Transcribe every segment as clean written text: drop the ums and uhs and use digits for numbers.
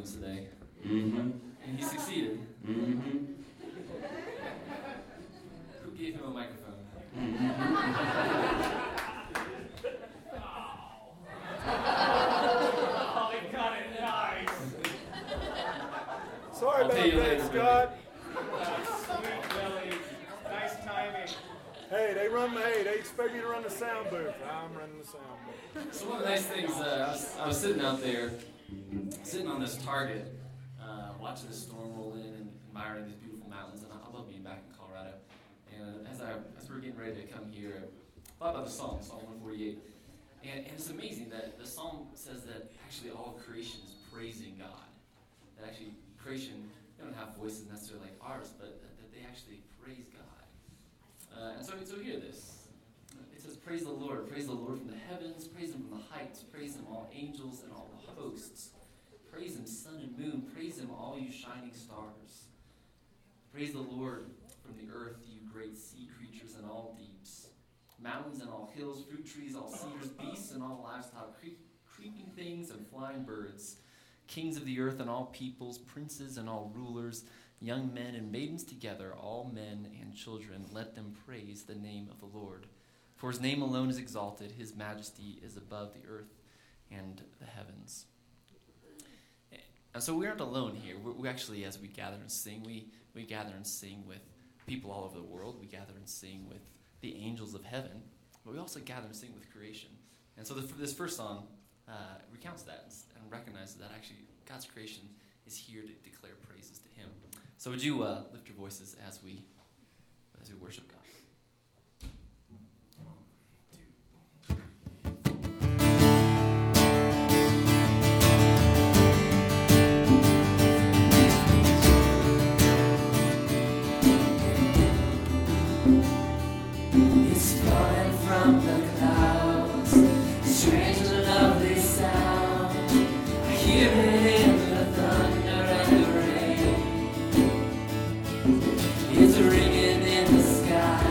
microphones today. Mm-hmm. And he succeeded. Mm-hmm. Who gave him a microphone? Oh, he got it nice. Sorry I'll about pay you that, later, Scott. Sweet Billy. Nice timing. Hey, they expect me to run the sound booth. I'm running the sound booth. So one of the nice things, I was sitting out there, sitting on this target, watching the storm roll in and admiring these beautiful mountains, and I love being back in Colorado. And as we were getting ready to come here, I thought about the Psalm 148. And it's amazing that the Psalm says that actually all creation is praising God. That actually creation, they don't have voices necessarily like ours, but that they actually praise God. And so hear this. It says, praise the Lord from the heavens, praise him from the heights, praise him all angels and all the hosts. Praise him sun and moon, praise him all you shining stars. Praise the Lord from the earth, you great sea creatures and all deeps. Mountains and all hills, fruit trees, all cedars, beasts and all livestock, creeping things and flying birds. Kings of the earth and all peoples, princes and all rulers, young men and maidens together, all men and children, let them praise the name of the Lord. For his name alone is exalted, his majesty is above the earth and the heavens. And so we aren't alone here. We actually, as we gather and sing, we gather and sing with people all over the world. We gather and sing with the angels of heaven, but we also gather and sing with creation. And so this first song recounts that and recognizes that actually God's creation is here to declare praises to him. So would you lift your voices as we worship God? It's flowing from the clouds, strange and lovely sound. I hear it in the thunder and the rain. It's ringing in the sky.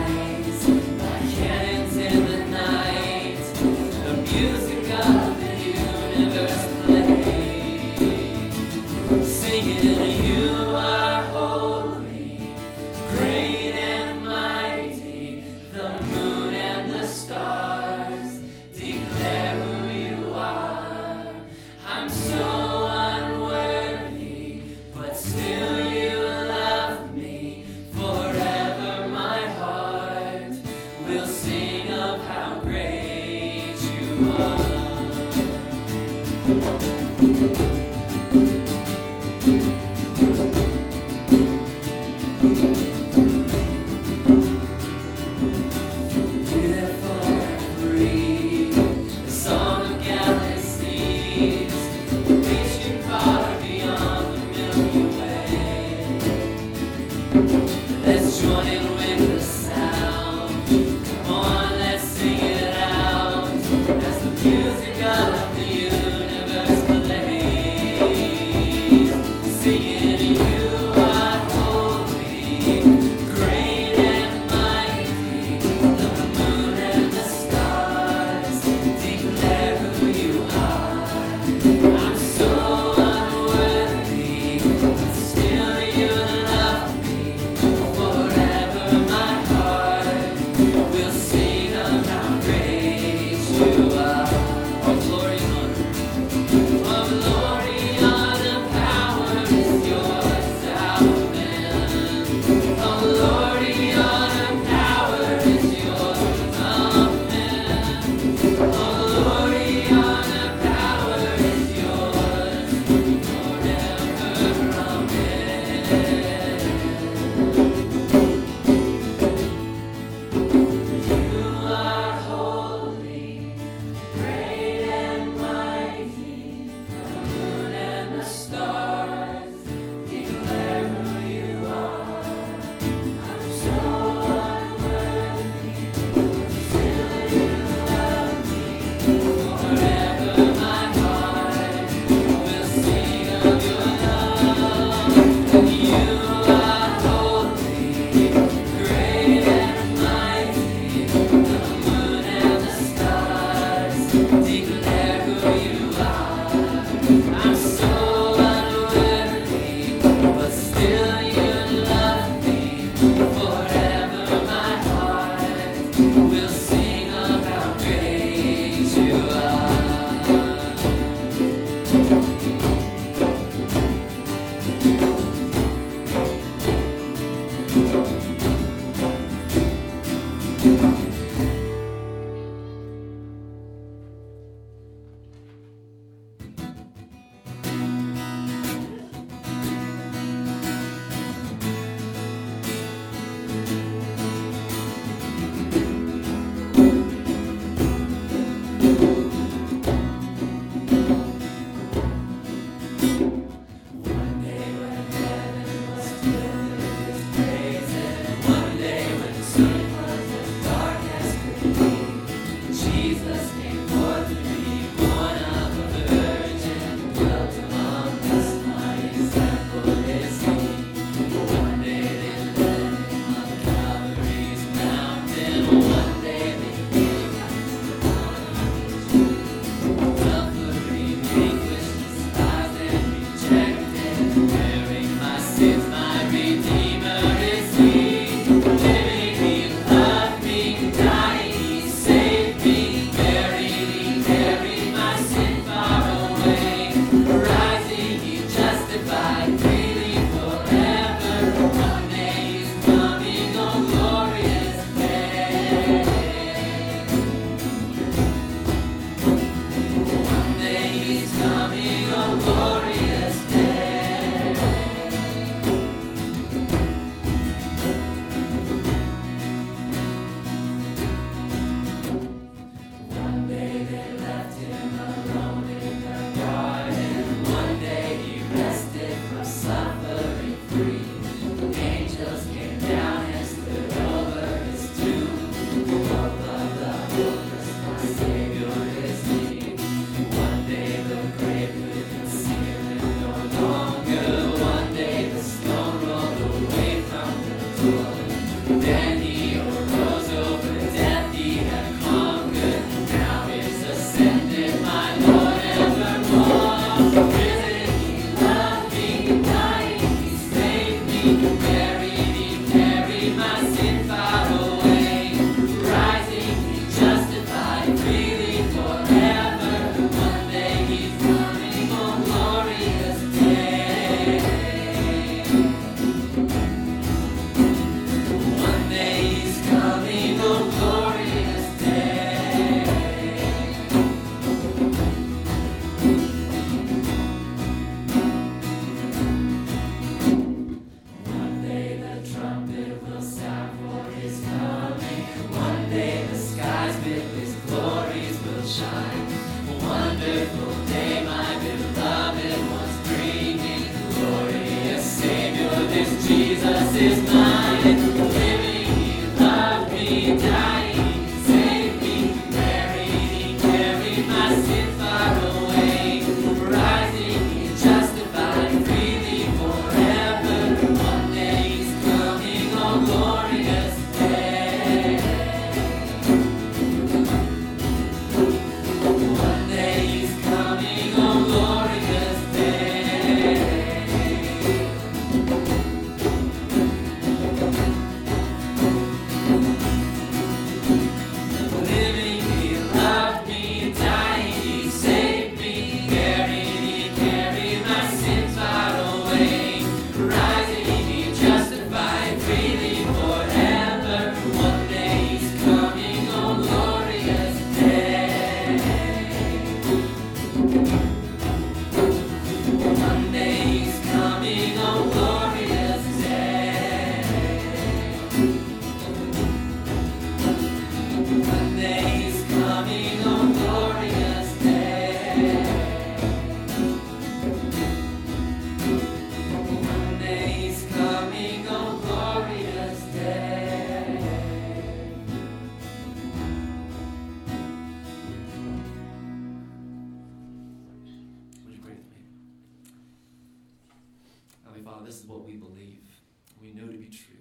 This is what we believe. We know to be true.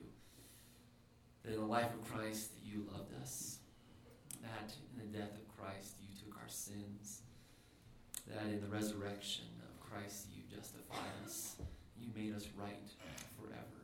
That in the life of Christ, that you loved us. That in the death of Christ, you took our sins. That in the resurrection of Christ, you justified us. You made us right forever.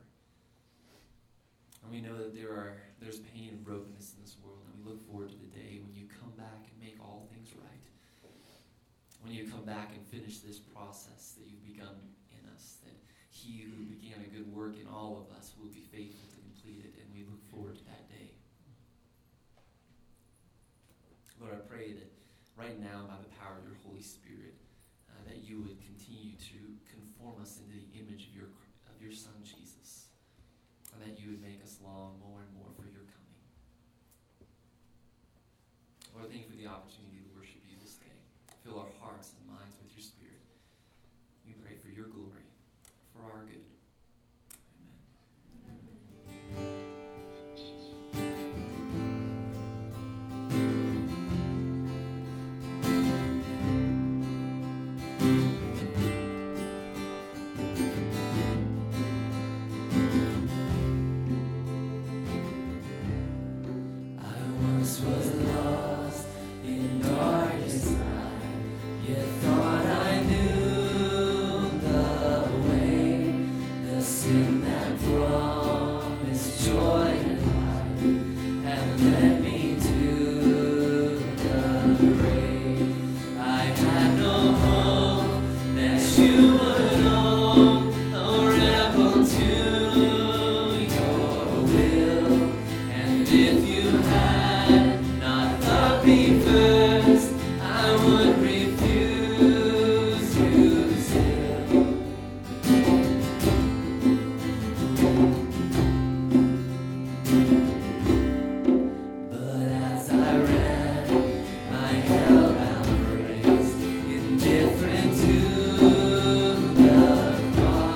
And we know that there's pain and brokenness in this world, and we look forward to the day when you come back and make all things right. When you come back and finish this process that you've begun in us, that He who began a good work in all of us will be faithful to complete it, and we look forward to that day. Lord, I pray that right now, by the power of your Holy Spirit, that you would continue to conform us into the image of your Son, Jesus, and that you would make us long more and more for your coming. Lord, thank you for the opportunity to worship you this day. Fill our hearts and minds with your Spirit. We pray for your glory, for our good.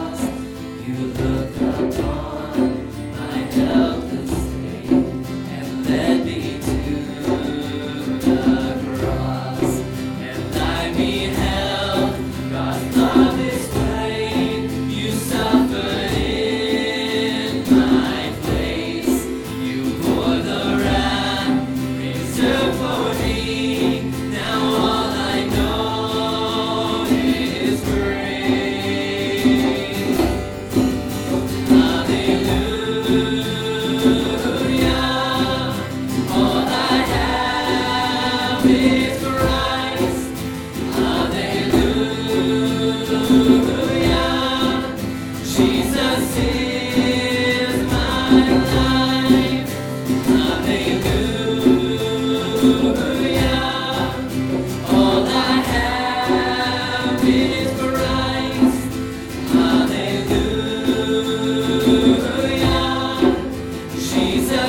And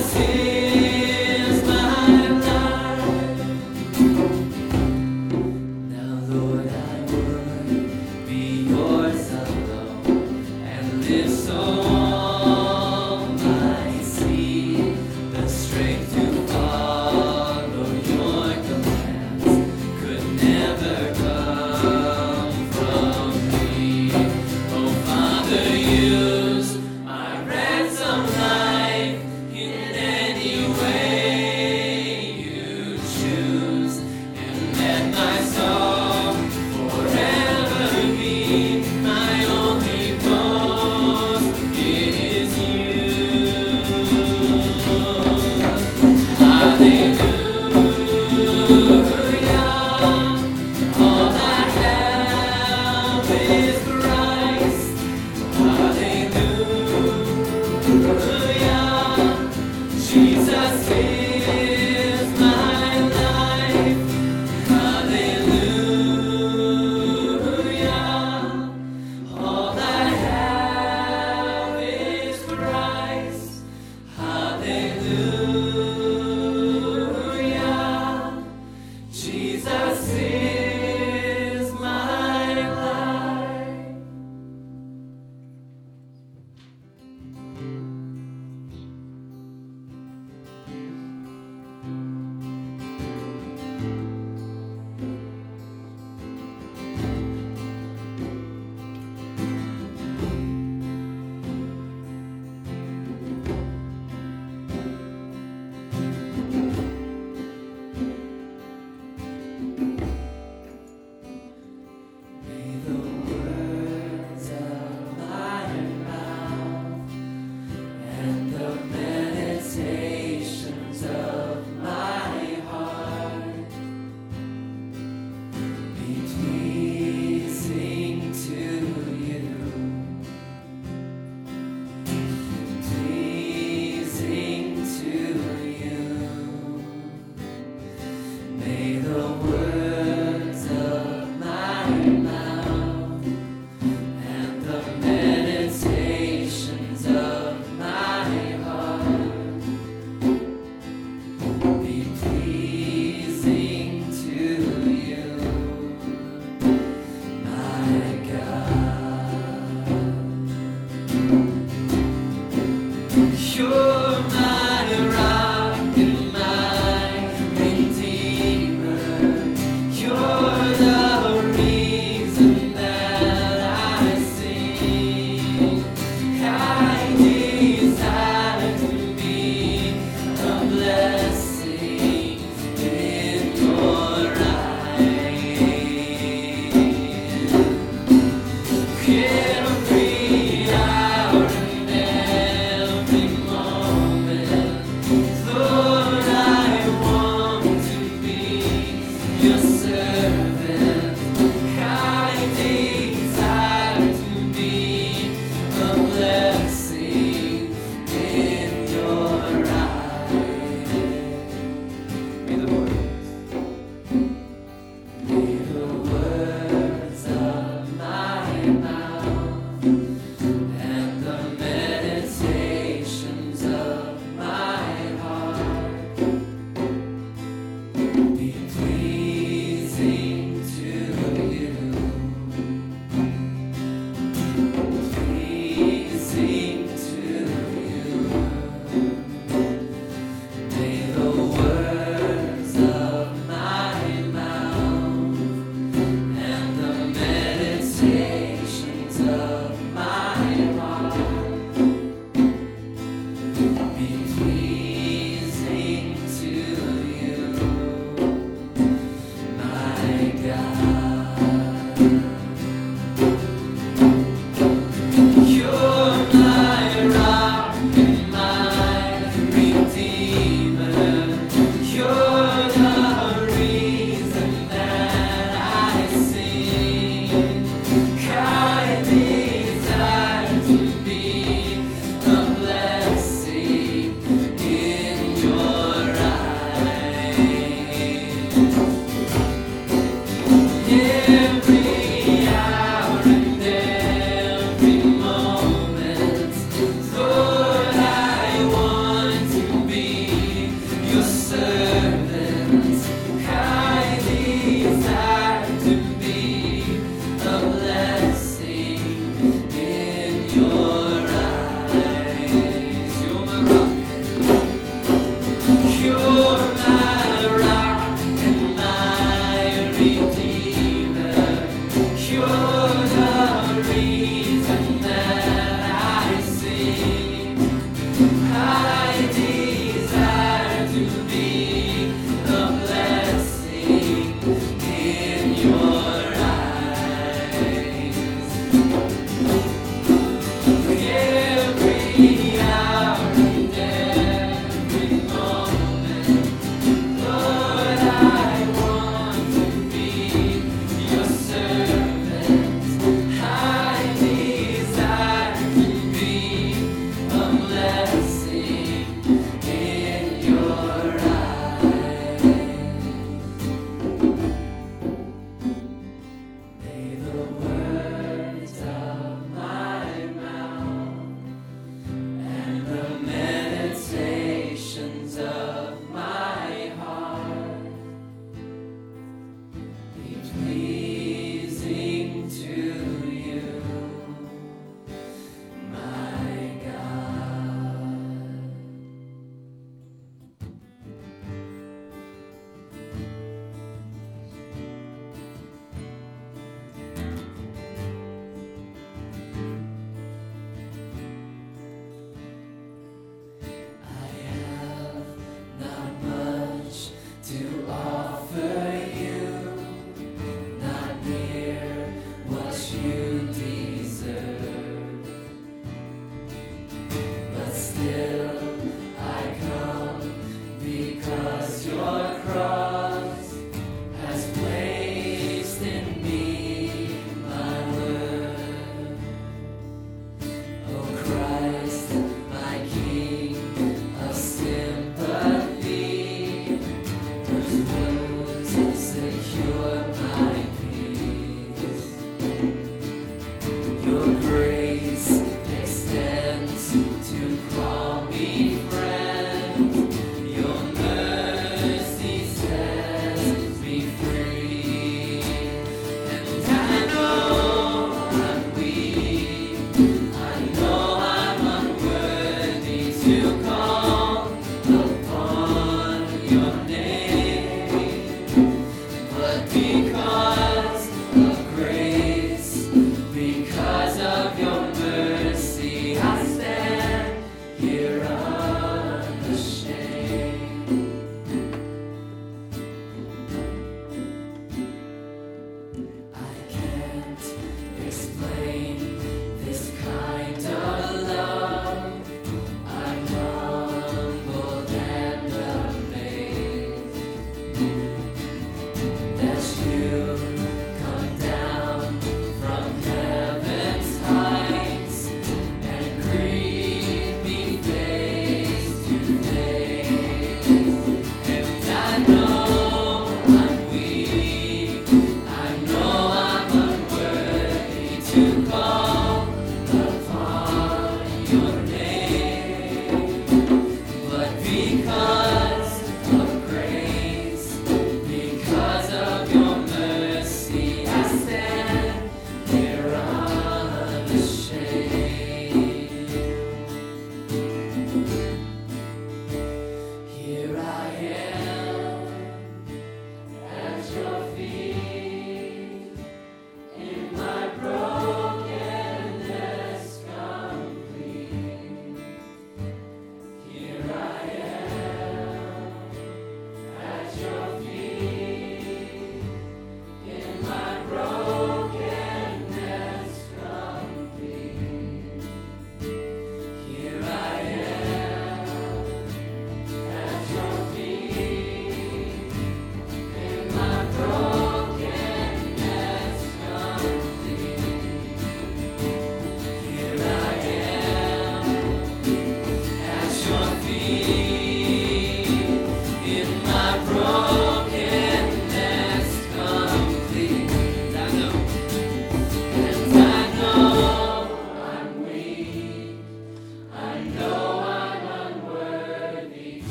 Use my ransom life in any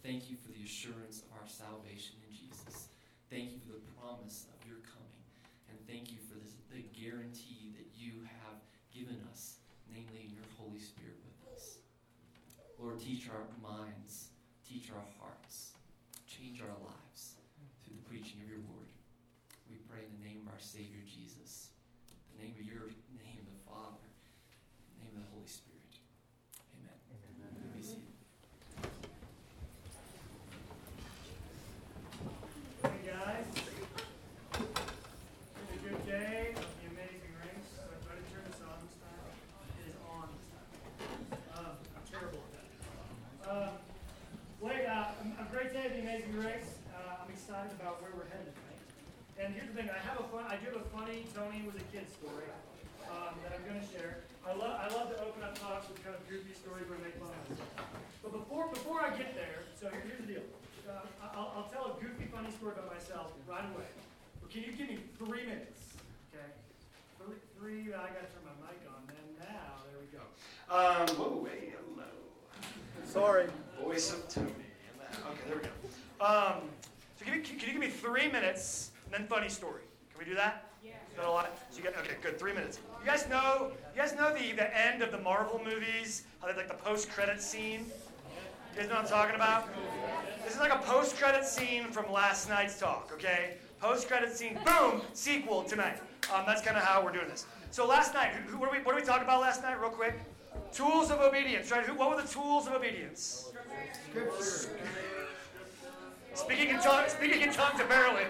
Thank you for the assurance of our salvation in Jesus. Thank you for the promise of your coming. And thank you for the guarantee that you have given us, namely your Holy Spirit with us. Lord, teach our minds, teach our hearts, change our lives through the preaching of your word. We pray in the name of our Savior Jesus, the name of your name, the Father, in the name of the Holy Spirit. Amen. Amen. Be seated. Hey guys, it's a good day of the Amazing Grace. So I tried to turn this on this time. It is on this time. I'm terrible at that. A great day of the Amazing Grace. I'm excited about where we're headed tonight. And here's the thing: I do have a funny Tony was a kid story that I'm going to share. I love to open up talks with kind of goofy stories where I make fun of myself. But before I get there, so here's the deal. I'll tell a goofy, funny story about myself right away. But can you give me 3 minutes? Okay? Three. I got to turn my mic on. And now, there we go. Whoa, hey, hello. Sorry. Voice of Tony. Okay, there we go. So can you give me 3 minutes and then funny story? Can we do that? Yeah. Is that a lot? So okay, good. 3 minutes. You guys know the end of the Marvel movies? How they like the post-credit scene? You guys know what I'm talking about? This is like a post-credit scene from last night's talk, okay? Post-credit scene, boom, sequel tonight. That's kind of how we're doing this. So last night, what did we talk about last night, real quick? Tools of obedience, right? What were the tools of obedience? Scripture. Speaking in tongues, apparently.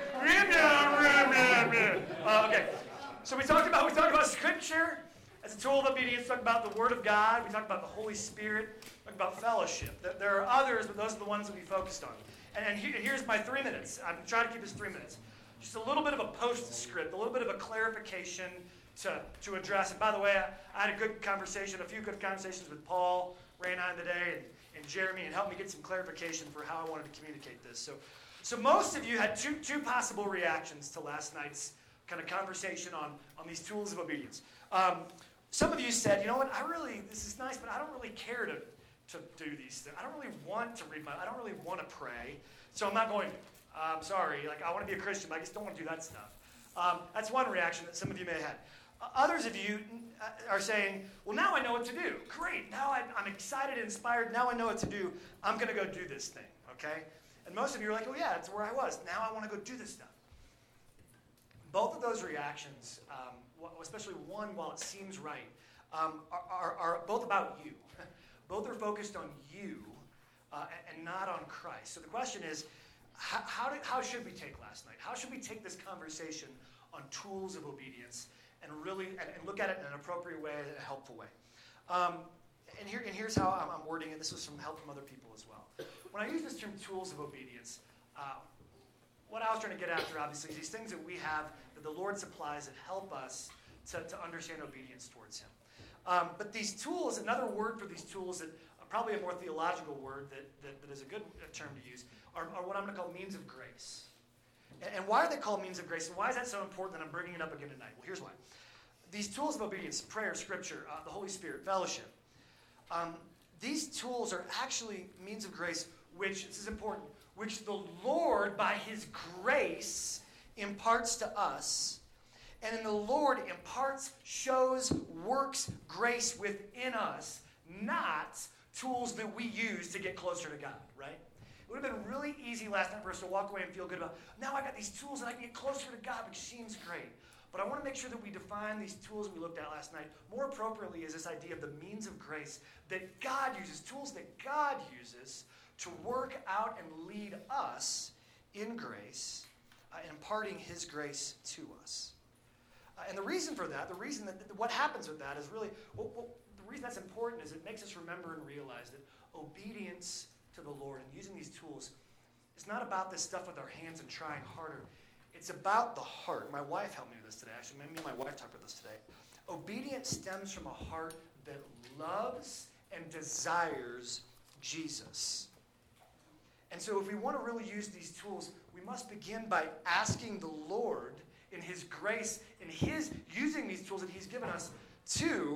Okay. So we talked about Scripture as a tool of obedience. We talked about the Word of God. We talked about the Holy Spirit. We talked about fellowship. There are others, but those are the ones that we focused on. And here's my 3 minutes. I'm trying to keep this 3 minutes. Just a little bit of a postscript, a little bit of a clarification to address. And by the way, I had a few good conversations with Paul, Ray and I today, and Jeremy, and helped me get some clarification for how I wanted to communicate this. So most of you had two possible reactions to last night's kind of conversation on these tools of obedience. Some of you said, you know what, this is nice, but I don't really care to do these things. I don't really want to read I don't really want to pray, so I'm not going to. I'm sorry, I want to be a Christian, but I just don't want to do that stuff. That's one reaction that some of you may have had. Others of you are saying, well, now I know what to do. Great, now I'm excited and inspired. Now I know what to do. I'm going to go do this thing, okay? And most of you are like, oh, yeah, that's where I was. Now I want to go do this stuff. Both of those reactions, especially one, while it seems right, are both about you. Both are focused on you and not on Christ. So the question is, how should we take last night? How should we take this conversation on tools of obedience and really and look at it in an appropriate way, in a helpful way? And here's how I'm wording it. This was some help from other people as well. When I use this term tools of obedience, what I was trying to get after, obviously, is these things that we have that the Lord supplies that help us to understand obedience towards Him. But these tools, another word for these tools that probably a more theological word that is a good term to use, are what I'm going to call means of grace. And why are they called means of grace? And why is that so important that I'm bringing it up again tonight? Well, here's why. These tools of obedience, prayer, Scripture, the Holy Spirit, fellowship, these tools are actually means of grace, which, this is important, which the Lord, by His grace, imparts to us. And in the Lord imparts, shows, works grace within us, not tools that we use to get closer to God, right? It would have been really easy last night for us to walk away and feel good about, now I got these tools and I can get closer to God, which seems great. But I want to make sure that we define these tools we looked at last night more appropriately as this idea of the means of grace that God uses, tools that God uses to work out and lead us in grace, imparting His grace to us. And the reason for that, what happens with that is really, the reason that's important is it makes us remember and realize that obedience to the Lord and using these tools is not about this stuff with our hands and trying harder. It's about the heart. My wife helped me with this today. Actually, me and my wife talked about this today. Obedience stems from a heart that loves and desires Jesus. And so if we want to really use these tools, we must begin by asking the Lord in His grace, in His using these tools that He's given us to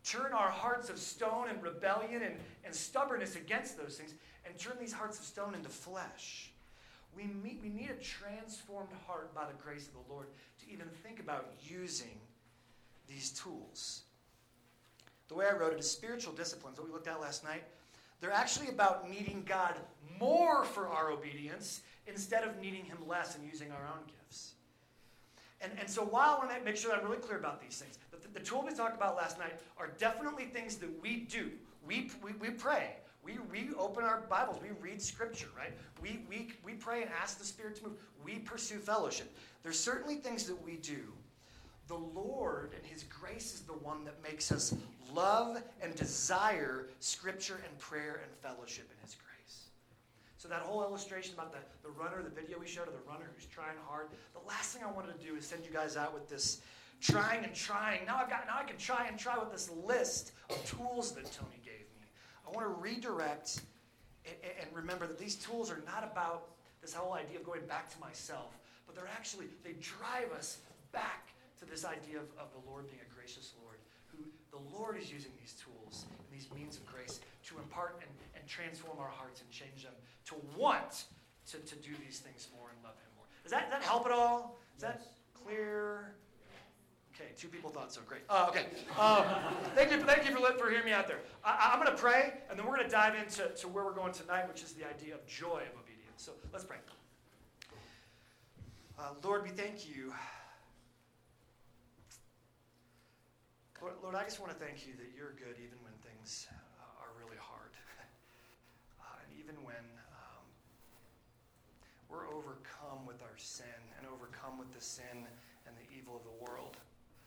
turn our hearts of stone and rebellion and stubbornness against those things and turn these hearts of stone into flesh. We need a transformed heart by the grace of the Lord to even think about using these tools. The way I wrote it is spiritual disciplines, what we looked at last night, they're actually about needing God more for our obedience instead of needing him less and using our own gifts. And so while I want to make sure that I'm really clear about these things, the tools we talked about last night are definitely things that we do. We pray. We open our Bibles. We read Scripture, right? We pray and ask the Spirit to move. We pursue fellowship. There's certainly things that we do. The Lord and his grace is the one that makes us love and desire Scripture and prayer and fellowship in his grace. So that whole illustration about the runner, the video we showed of the runner who's trying hard, the last thing I wanted to do is send you guys out with this trying and trying. Now I can try and try with this list of tools that Tony gave me. I want to redirect and remember that these tools are not about this whole idea of going back to myself, but they drive us back to this idea of the Lord being a gracious Lord, who the Lord is using these tools and these means of grace to impart and transform our hearts and change them to want to do these things more and love him more. Does that help at all? Is that clear? Okay, 2 people thought so. Great. Okay. Thank you for hearing me out there. I'm going to pray, and then we're going to dive into where we're going tonight, which is the idea of joy of obedience. So let's pray. Lord, we thank you. Lord, I just want to thank you that you're good even when things are really hard. And even when we're overcome with our sin and overcome with the sin and the evil of the world.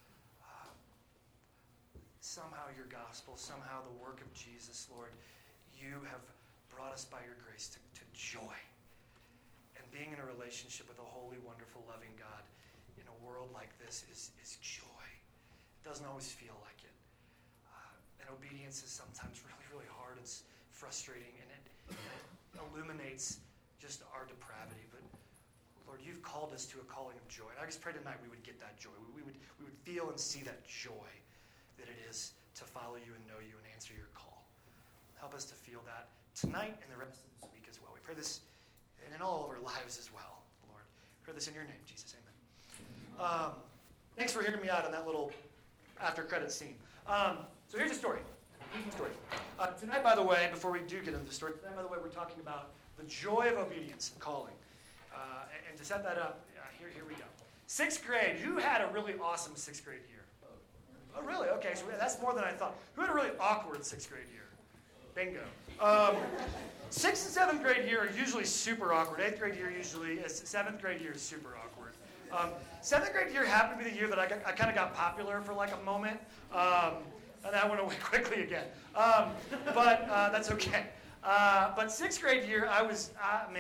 Somehow your gospel, somehow the work of Jesus, Lord, you have brought us by your grace to joy. And being in a relationship with a holy, wonderful, loving God in a world like this is joy. It doesn't always feel like it. And obedience is sometimes really, really hard. It's frustrating, and it illuminates just our depravity. But Lord, you've called us to a calling of joy. And I just pray tonight we would get that joy. We would feel and see that joy that it is to follow you and know you and answer your call. Help us to feel that tonight and the rest of this week as well. We pray this and in all of our lives as well, Lord. We pray this in your name, Jesus. Amen. Thanks for hearing me out on that little after-credit scene. So here's a story. Tonight, by the way, before we do get into the story, tonight, by the way, we're talking about the joy of obedience and calling. And to set that up, here we go. 6th grade. Who had a really awesome 6th grade year? Oh, really? Okay, so that's more than I thought. Who had a really awkward 6th grade year? Bingo. 6th and 7th grade year are usually super awkward. 8th grade year usually, 7th grade year is super awkward. 7th grade year happened to be the year that I kind of got popular for like a moment. And that went away quickly again. But that's okay. But 6th grade year, I was,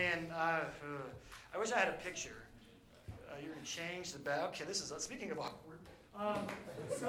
I wish I had a picture. You're going to change the back. Okay, this is, speaking of awkward. So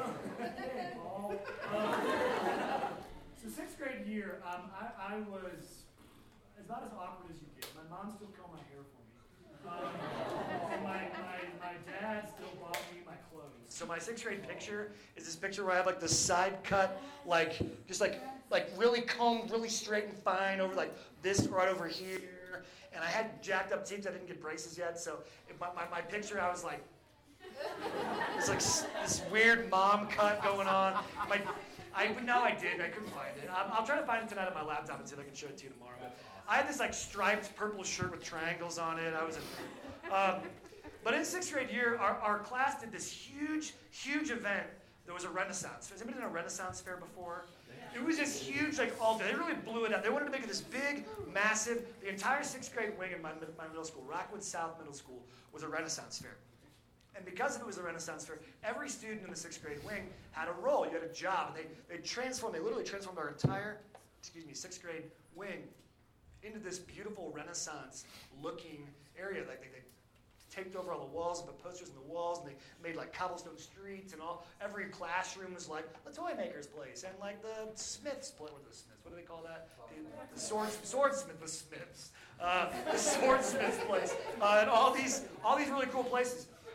6th grade year, I was, it's not as awkward as you get. My mom still curled my hair for me. And my dad still bought me my clothes. So my 6th grade picture is this picture where I have like this side cut, just really combed, really straight and fine over like this right over here. And I had jacked up teeth. I didn't get braces yet. So my picture, I was like, it's like this weird mom cut going on. I did. I couldn't find it. I'll try to find it tonight on my laptop and see if I can show it to you tomorrow. But I had this like striped purple shirt with triangles on it. But in 6th grade year, our class did this huge event. There was a Renaissance. Has anybody done a Renaissance fair before? It was this huge, like, all day. They really blew it out. They wanted to make it this big, massive, the entire 6th grade wing in my middle school, Rockwood South Middle School, was a Renaissance fair. And because it was a Renaissance fair, every student in the 6th grade wing had a role. You had a job. And they literally transformed our entire, 6th grade wing into this beautiful Renaissance-looking area. Like they taped over all the walls and put posters on the walls, and they made like cobblestone streets and all. Every classroom was like the toy maker's place, and like the Smiths place. What do they call that? The swordsmith, the Smiths. The swordsmith's place, and all these really cool places.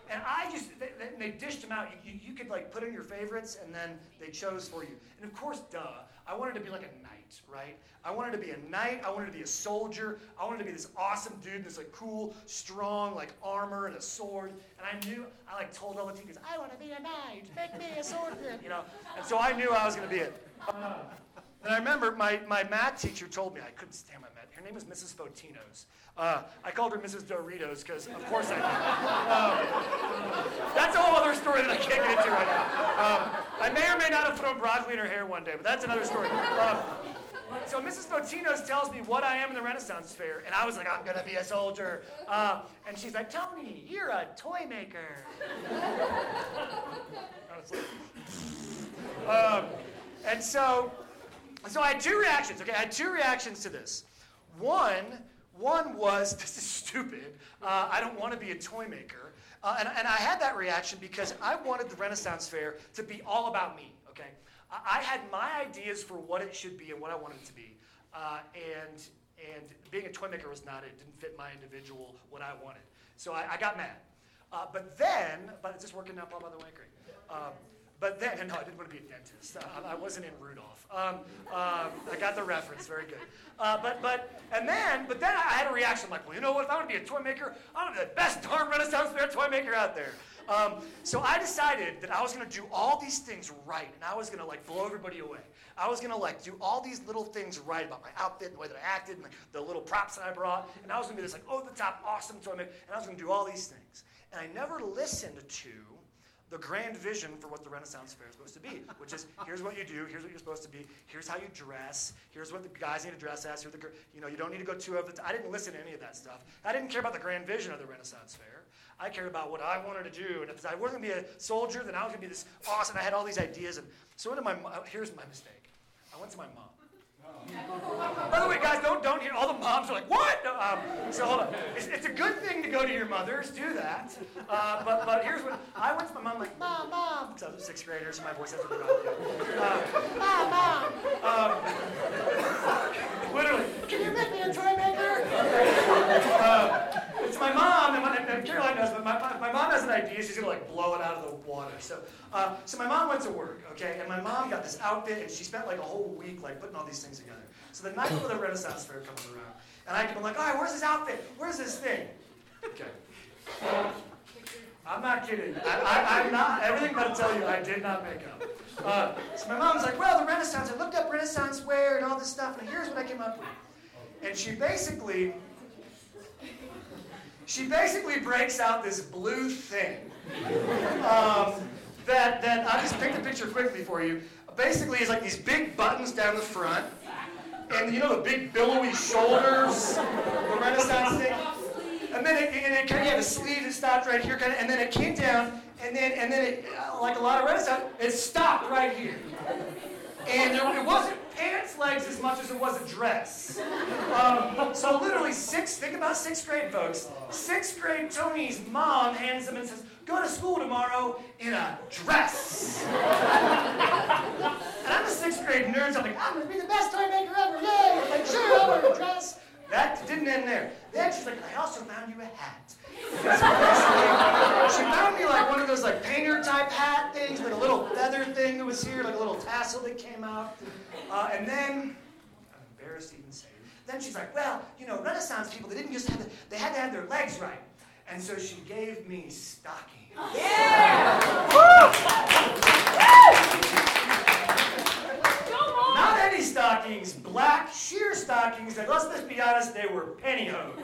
And I just, they dished them out. You could like put in your favorites, and then they chose for you. And of course, duh, I wanted to be like a knight, right? I wanted to be a knight. I wanted to be a soldier. I wanted to be this awesome dude, this like cool, strong, like armor and a sword. And I like told all the teachers, I want to be a knight. Make me a swordsman, you know. And so I knew I was going to be it. And I remember my math teacher told me, I couldn't stand my math. Her name was Mrs. Fotinos. I called her Mrs. Doritos because, of course, I did. That's a whole other story that I can't get into right now. I may or may not have thrown broccoli in her hair one day, but that's another story. So Mrs. Fotinos tells me what I am in the Renaissance Fair, and I was like, I'm going to be a soldier. And she's like, Tony, you're a toy maker. And so I had two reactions, okay? I had two reactions to this. One was, this is stupid. I don't want to be a toy maker. And I had that reaction because I wanted the Renaissance Fair to be all about me, okay? I had my ideas for what it should be and what I wanted it to be. And being a toy maker was not it. It didn't fit my individual, what I wanted. So I got mad. But it's just working out, by the way, great. But then, no, I didn't want to be a dentist. I wasn't in Rudolph. I got the reference, very good. But then I had a reaction like, well, you know what? If I want to be a toy maker, I'm going to be the best darn Renaissance Fair toy maker out there. So I decided that I was going to do all these things right, and I was going to like blow everybody away. I was going to like do all these little things right about my outfit, the way that I acted, and the little props that I brought, and I was going to be this like over-the-top awesome toy maker, and I was going to do all these things. And I never listened to the grand vision for what the Renaissance Fair is supposed to be, which is here's what you do, here's what you're supposed to be, here's how you dress, here's what the guys need to dress as, you don't need to go too over the top. I didn't listen to any of that stuff. I didn't care about the grand vision of the Renaissance Fair. I cared about what I wanted to do, and if I wasn't going to be a soldier, then I was going to be this awesome. I had all these ideas, and so here's my mistake. I went to my mom. By the way, guys, don't hear. All the moms are like, what? So hold on. It's a good thing to go to your mothers. Do that. But here's what I went to my mom like, Mom, because I was a sixth grader, so my voice has to be good. Mom. Literally, can you make me a toy maker? It's my mom, and Caroline knows, but my mom has an idea. She's gonna like blow it out of the water. So my mom went to work, okay, and my mom got this outfit, and she spent like a whole week like putting all these things together. So the night before the Renaissance Fair comes around, and I'm like, all right, where's this outfit? Where's this thing? Okay. I'm not kidding. I'm not. Everything I'm going to tell you, I did not make up. So my mom's like, well, the Renaissance. I looked up Renaissance wear and all this stuff, and here's what I came up with. And she basically breaks out this blue thing that I'll just paint the picture quickly for you. Basically, it's like these big buttons down the front, and you know the big billowy shoulders, the Renaissance thing. And then it kind of had a sleeve that stopped right here, and then it came down, and then it, like a lot of Renaissance, it stopped right here. And it wasn't pants legs as much as it was a dress. So literally think about sixth grade, folks. Sixth grade Tony's mom hands him and says, go to school tomorrow in a dress. And I'm a sixth grade nerd, so I'm like, I'm going to be the best toy maker ever, yay! I'm like, sure, I'll wear a dress. That didn't end there. Then she's like, I also found you a hat. So she found me like one of those like painter type hat things with a little feather thing that was here, like a little tassel that came out. And then, I'm embarrassed to even say it. Then she's like, well, you know, Renaissance people, they didn't just have they had to have their legs right. And so she gave me stockings. Yeah! Not any stockings, black sheer stockings, and let's be honest, they were pantyhose.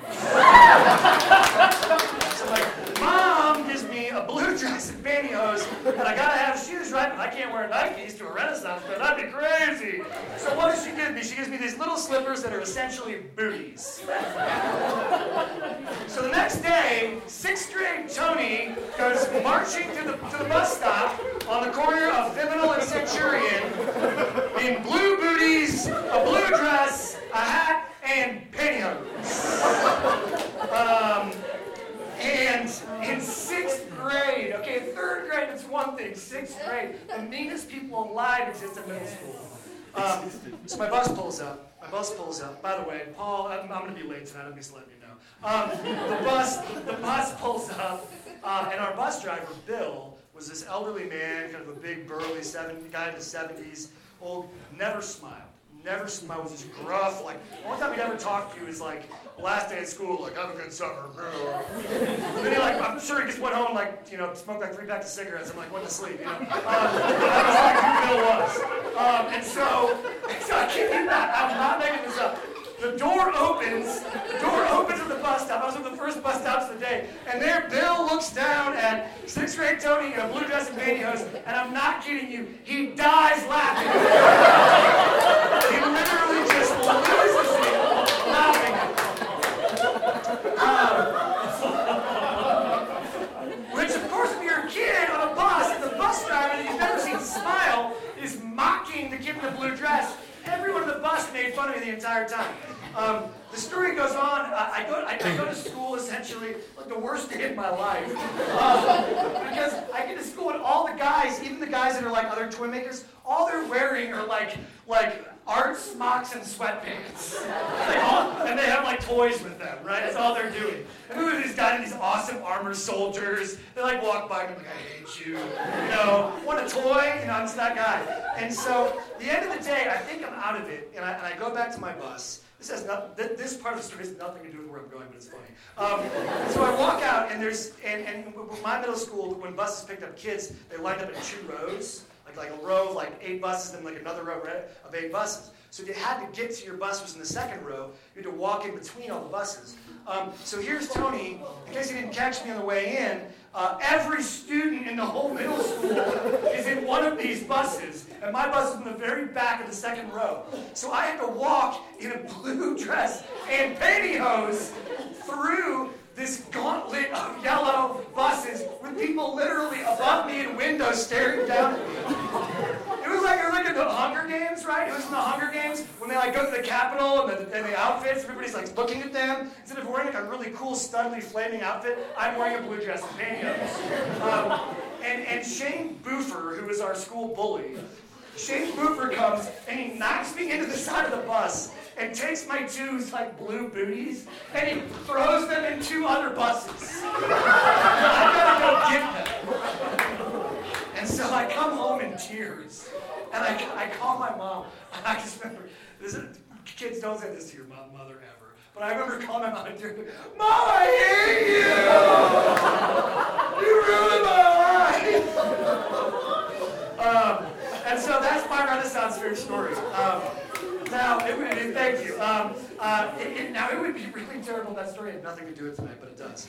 So like, Mom gives me a blue dress and pantyhose, and I gotta have shoes right, but I can't wear Nikes to a Renaissance fair. That'd be crazy. So what does she give me? She gives me these little slippers that are essentially booties. So the next day, sixth grade Tony goes marching to the bus stop on the corner of Viminal and Centurion in blue booties, a blue dress, a hat, and pantyhose. And in sixth grade, okay, third grade, it's one thing. Sixth grade, the meanest people alive exist in middle school. So my bus pulls up, My bus pulls up. By the way, Paul, I'm going to be late tonight. I'm just letting you know. The bus pulls up, and our bus driver, Bill, was this elderly man, kind of a big, burly guy in his 70s, old, never smiled. Never smiled, was just gruff. Like, one time he'd ever talked to you is like, last day at school, like, have a good summer. And then he I'm sure he just went home, smoked like 3 packs of cigarettes and went to sleep, That was like who Bill was. And so I kid you not, I'm not making this up. The door opens at the bus stop. I was at the first bus stops of the day. And there Bill looks down at 6th grade Tony in a blue dress and pantyhose, and I'm not kidding you, he dies laughing. He literally just loses it laughing. Which, of course, if you're a kid on a bus, and the bus driver that you've never seen smile is mocking the kid in the blue dress, everyone on the bus made fun of me the entire time. The story goes on. I go to school essentially like the worst day of my life because I get to school and all the guys, even the guys that are like other toy makers, all they're wearing are like art smocks and sweatpants. And they have like toys with them, right? That's all they're doing. And we have these guys and these awesome armored soldiers. They walk by and I'm like, I hate you. Want a toy? I'm just that guy. And so at the end of the day, I think I'm out of it, and I go back to my bus. This part of the story has nothing to do with where I'm going, but it's funny. So I walk out, and and my middle school, when buses picked up kids, they lined up in 2 rows, like a row of 8 buses, and another row of 8 buses. So if you had to get to your bus was in the second row, you had to walk in between all the buses. So here's Tony. In case you didn't catch me on the way in, every student in the whole middle school is in one of these buses, and my bus is in the very back of the second row. So I had to walk in a blue dress and pantyhose through this gauntlet of yellow buses with people literally above me in windows staring down at me. It was like in the Hunger Games, right? It was in the Hunger Games when they go to the Capitol and the outfits, everybody's looking at them. Instead of wearing a really cool, studly, flaming outfit, I'm wearing a blue dress and pantyhose. And Shane Boofer, who is our school bully, Shane Boofer comes and he knocks me into the side of the bus and takes my 2 blue booties and he throws them in 2 other buses. I gotta go get them. And so I come home in tears and I call my mom. I just remember, kids don't say this to your mother ever, but I remember calling my mom in tears, Mom, I hate you! You ruined my life! And so that's my Renaissance Fair story. Thank you. Now, it would be really terrible if that story had nothing to do with tonight, but it does.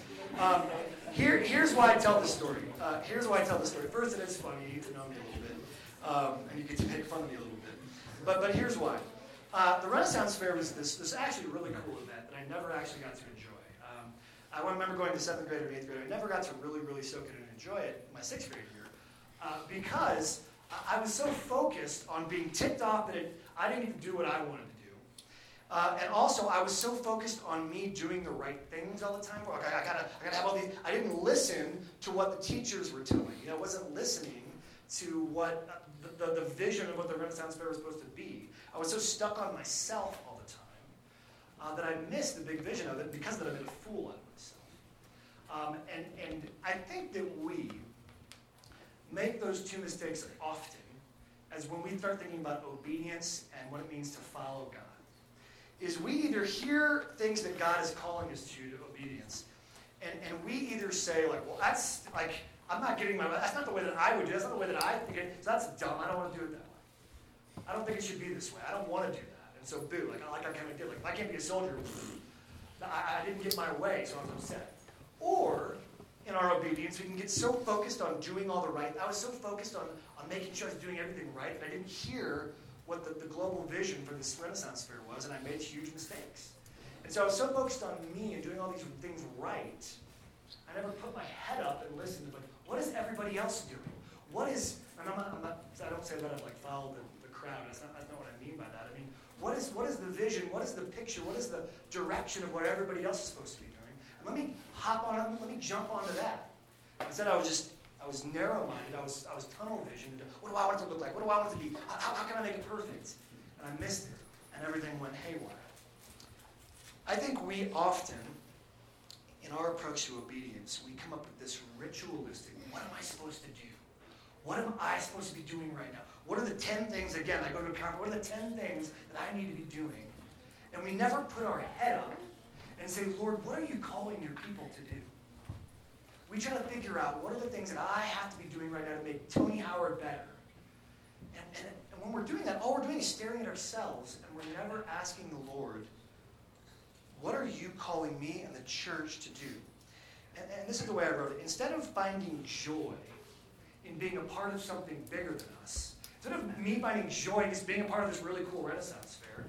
Here's why I tell the story. First, it is funny. You get to know me a little bit, and you get to make fun of me a little bit. But here's why. The Renaissance Fair was this actually really cool event that I never actually got to enjoy. I remember going to 7th grade or 8th grade. I never got to really soak it and enjoy it in my 6th grade year because I was so focused on being ticked off that I didn't even do what I wanted to do. And also, I was so focused on me doing the right things all the time. I gotta have all these. I didn't listen to what the teachers were telling me. I wasn't listening to what the vision of what the Renaissance Fair was supposed to be. I was so stuck on myself all the time that I missed the big vision of it because that I made a fool out of myself. And I think that we make those 2 mistakes often, as when we start thinking about obedience and what it means to follow God, is we either hear things that God is calling us to obedience, and we either say, well, that's, I'm not getting that's not the way that I would do it, that's not the way that I think it, so that's dumb, I don't want to do it that way. I don't think it should be this way, I don't want to do that, and so boo, I kind of did, if I can't be a soldier, I didn't get my way, so I'm upset. Or, in our obedience, we can get so focused on doing all the right. I was so focused on making sure I was doing everything right that I didn't hear what the global vision for this Renaissance Fair was, and I made huge mistakes. And so I was so focused on me and doing all these things right, I never put my head up and listened to, what is everybody else doing? What is, and I don't say that I've followed the crowd. That's not what I mean by that. I mean, what is the vision? What is the picture? What is the direction of what everybody else is supposed to be doing? Let me let me jump onto that. Instead, I was narrow-minded. I was tunnel visioned. What do I want it to look like? What do I want it to be? How can I make it perfect? And I missed it. and everything went haywire. I think we often, in our approach to obedience, we come up with this ritualistic, what am I supposed to do? What am I supposed to be doing right now? What are the 10 things, again, I go to a conference, what are the 10 things that I need to be doing? And we never put our head up and say, Lord, what are you calling your people to do? We try to figure out what are the things that I have to be doing right now to make Tony Howard better. And when we're doing that, all we're doing is staring at ourselves, and we're never asking the Lord, what are you calling me and the church to do? And this is the way I wrote it. Instead of finding joy in being a part of something bigger than us, instead of me finding joy in just being a part of this really cool Renaissance fair,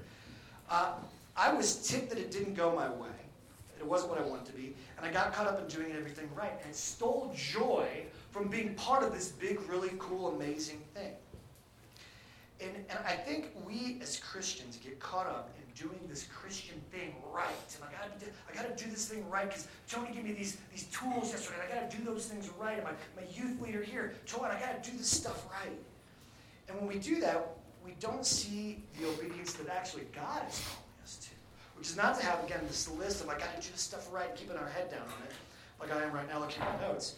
I was ticked that it didn't go my way. It wasn't what I wanted to be. And I got caught up in doing everything right. And it stole joy from being part of this big, really cool, amazing thing. And I think we as Christians get caught up in doing this Christian thing right. And I got to do this thing right because Tony gave me these tools yesterday. And I got to do those things right. And my youth leader here told me I got to do this stuff right. And when we do that, we don't see the obedience that actually God is calling us to. Which is not to have, again, this list of, I got to do this stuff right, keeping our head down on it, like I am right now looking at my notes.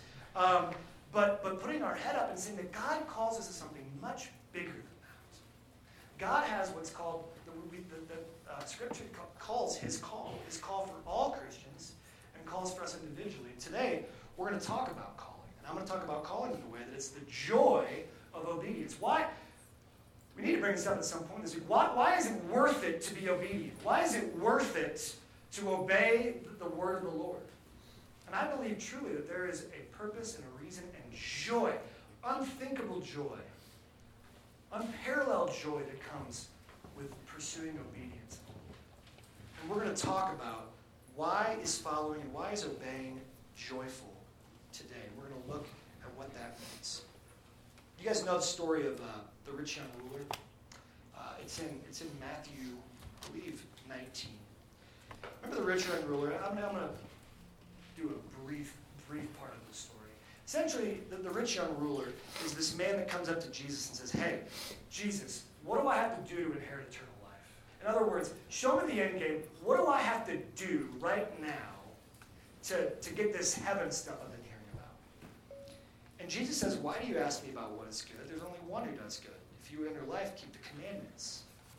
But putting our head up and saying that God calls us to something much bigger than that. God has what's called, the Scripture calls his call for all Christians and calls for us individually. Today, we're going to talk about calling. And I'm going to talk about calling in a way that it's the joy of obedience. Why? We need to bring this up at some point this week. Why is it worth it to be obedient? Why is it worth it to obey the word of the Lord? And I believe truly that there is a purpose and a reason and joy, unthinkable joy, unparalleled joy that comes with pursuing obedience. And we're going to talk about why is following and why is obeying joyful today. We're going to look at what that means. You guys know the story of the rich young ruler? It's in Matthew, I believe, 19. Remember the rich young ruler? I'm going to do a brief part of the story. Essentially, the rich young ruler is this man that comes up to Jesus and says, hey, Jesus, what do I have to do to inherit eternal life? In other words, show me the end game. What do I have to do right now to get this heaven stuff I've been hearing about? And Jesus says, why do you ask me about what is good? There's only one who does good. If you enter life, keep the commandments.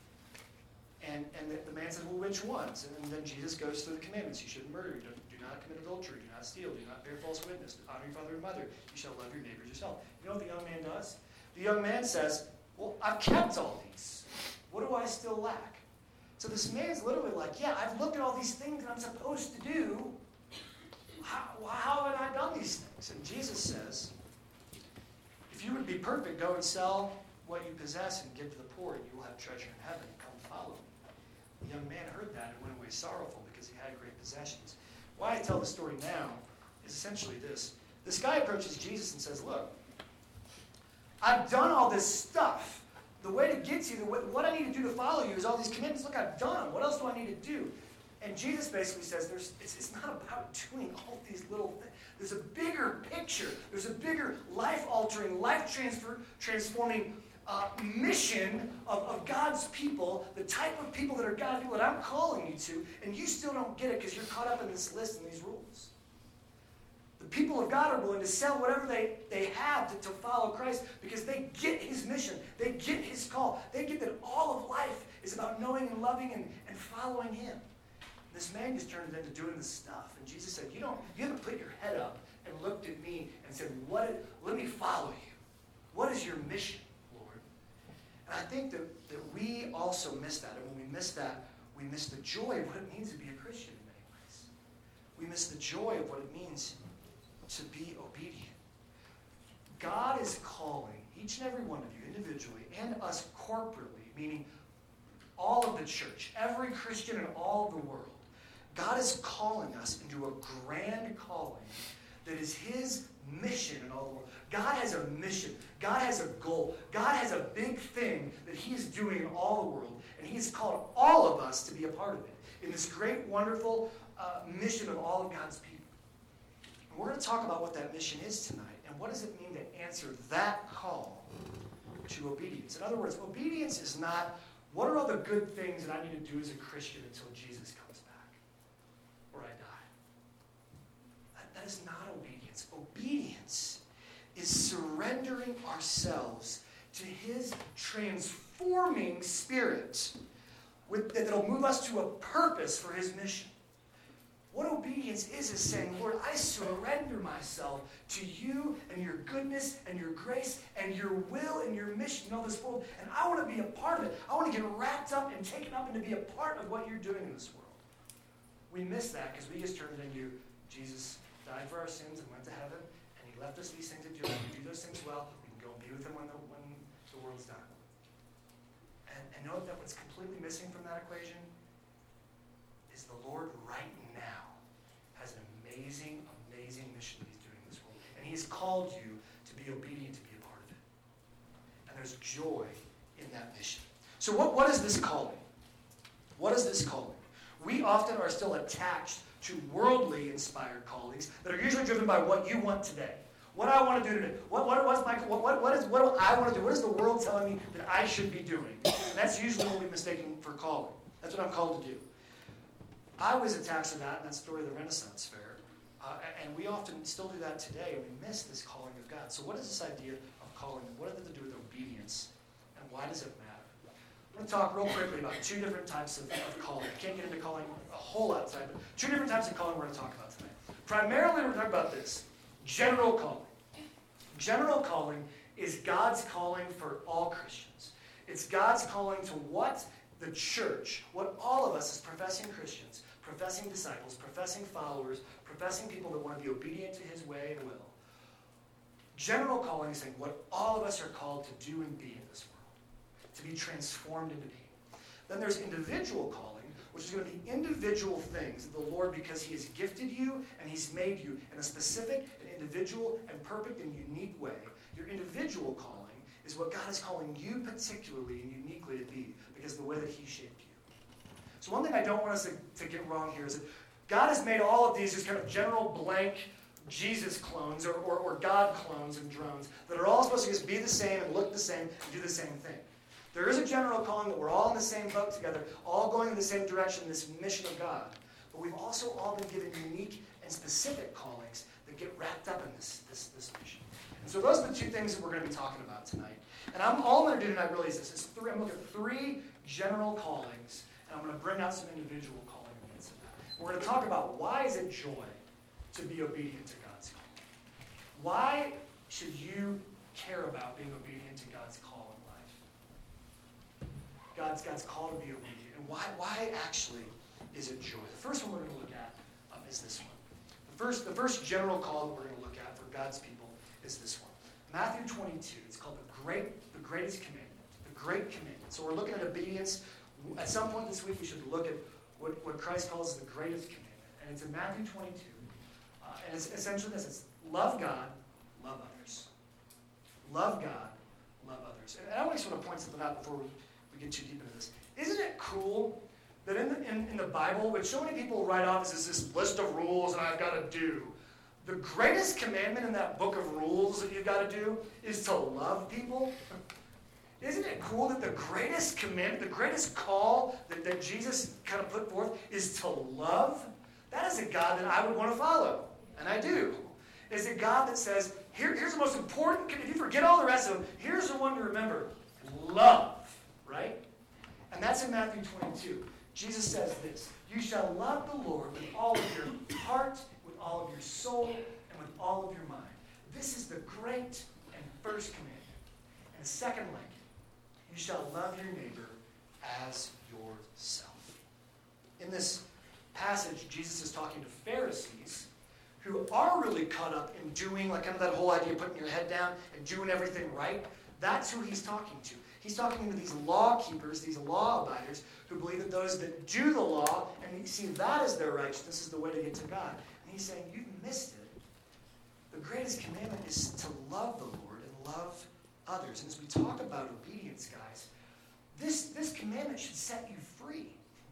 And the man says, well, which ones? And then Jesus goes through the commandments. You shouldn't murder. Do not commit adultery. Do not steal. Do not bear false witness. Honor your father and mother. You shall love your neighbors yourself. You know what the young man does? The young man says, well, I've kept all these. What do I still lack? So this man's literally like, yeah, I've looked at all these things that I'm supposed to do. How have I done these things? And Jesus says, if you would be perfect, go and sell what you possess and give to the poor, and you will have treasure in heaven. Come follow me. The young man heard that and went away sorrowful because he had great possessions. Why I tell the story now is essentially this. This guy approaches Jesus and says, look, I've done all this stuff. The way to get to you, what I need to do to follow you is all these commandments. Look, I've done them. What else do I need to do? And Jesus basically says it's not about doing all these little things. There's a bigger picture. There's a bigger life-altering, life-transforming mission of God's people, the type of people that are God's people that I'm calling you to, and you still don't get it because you're caught up in this list and these rules. The people of God are willing to sell whatever they have to follow Christ because they get his mission. They get his call. They get that all of life is about knowing and loving and following him. This man just turned it into doing this stuff. And Jesus said, you haven't put your head up and looked at me and said, let me follow you. What is your mission, Lord? And I think that we also miss that. And when we miss that, we miss the joy of what it means to be a Christian in many ways. We miss the joy of what it means to be obedient. God is calling each and every one of you individually and us corporately, meaning all of the church, every Christian in all of the world. God is calling us into a grand calling that is his mission in all the world. God has a mission. God has a goal. God has a big thing that he is doing in all the world. And he has called all of us to be a part of it in this great, wonderful mission of all of God's people. And we're going to talk about what that mission is tonight and what does it mean to answer that call to obedience. In other words, obedience is not What are all the good things that I need to do as a Christian until Jesus comes back or I die? That is not obedience. Obedience is surrendering ourselves to his transforming spirit that'll move us to a purpose for his mission. What obedience is saying, Lord, I surrender myself to you and your goodness and your grace and your will and your mission in all this world. And I want to be a part of it. I want to get wrapped up and taken up and to be a part of what you're doing in this world. We miss that because we just turned it into Jesus died for our sins and went to heaven, and he left us these things to do. If we do those things well, we can go and be with him when the world's done. And note that what's completely missing from that equation is the Lord right now has an amazing, amazing mission that he's doing in this world. And he's called you to be obedient, to be a part of it. And there's joy in that mission. So what is this calling? What is this calling? We often are still attached to worldly inspired callings that are usually driven by what you want today. What I want to do today. What do I want to do? What is the world telling me that I should be doing? And that's usually what we mistake for calling. That's what I'm called to do. I was attached to that in that story of the Renaissance Fair. And we often still do that today, and we miss this calling of God. So what is this idea of calling? What does it do with obedience? And why does it matter? I'm going to talk real quickly about two different types of calling. I can't get into calling a whole lot tonight, but two different types of calling we're going to talk about tonight. Primarily, we're going to talk about this. General calling. General calling is God's calling for all Christians. It's God's calling to what the church, what all of us as professing Christians, professing disciples, professing followers, professing people that want to be obedient to his way and will. General calling is saying what all of us are called to do and be in this world, to be transformed into being. Then there's individual calling, which is going to be individual things that the Lord, because he has gifted you and he's made you in a specific and individual and perfect and unique way. Your individual calling is what God is calling you particularly and uniquely to be, because of the way that he shaped you. So one thing I don't want us to get wrong here is that God has made all of these just kind of general blank Jesus clones or God clones and drones that are all supposed to just be the same and look the same and do the same thing. There is a general calling that we're all in the same boat together, all going in the same direction, this mission of God. But we've also all been given unique and specific callings that get wrapped up in this mission. And so those are the two things that we're going to be talking about tonight. And all I'm going to do tonight really is this. I'm going to look at three general callings, and I'm going to bring out some individual callings. We're going to talk about why is it joy to be obedient to God's call. Why should you care about being obedient to God's call in life? God's call to be obedient. And why actually is it joy? The first one we're going to look at is this one. The first general call that we're going to look at for God's people is this one. Matthew 22. It's called the greatest commandment. The great commandment. So we're looking at obedience. At some point this week we should look at what Christ calls the greatest commandment. And it's in Matthew 22. And it's essentially this. It's love God, love others. Love God, love others. And I just want to point something out before we get too deep into this. Isn't it cool that in the Bible, which so many people write off as this list of rules that I've got to do, the greatest commandment in that book of rules that you've got to do is to love people? Isn't it cool that the greatest commandment, the greatest call that Jesus kind of put forth is to love? That is a God that I would want to follow. And I do. It's a God that says, here's the most important, if you forget all the rest of them, here's the one to remember. Love. Right? And that's in Matthew 22. Jesus says this, you shall love the Lord with all of your heart, with all of your soul, and with all of your mind. This is the great and first commandment. And the second like it, you shall love your neighbor as yourself. In this passage, Jesus is talking to Pharisees who are really caught up in doing, like kind of that whole idea of putting your head down and doing everything right. That's who he's talking to. He's talking to these law keepers, these law abiders, who believe that those that do the law and see that as their righteousness is the way to get to God. And he's saying, you've missed it. The greatest commandment is to love the Lord and love others. And as we talk about obedience, guys, this commandment should set you free.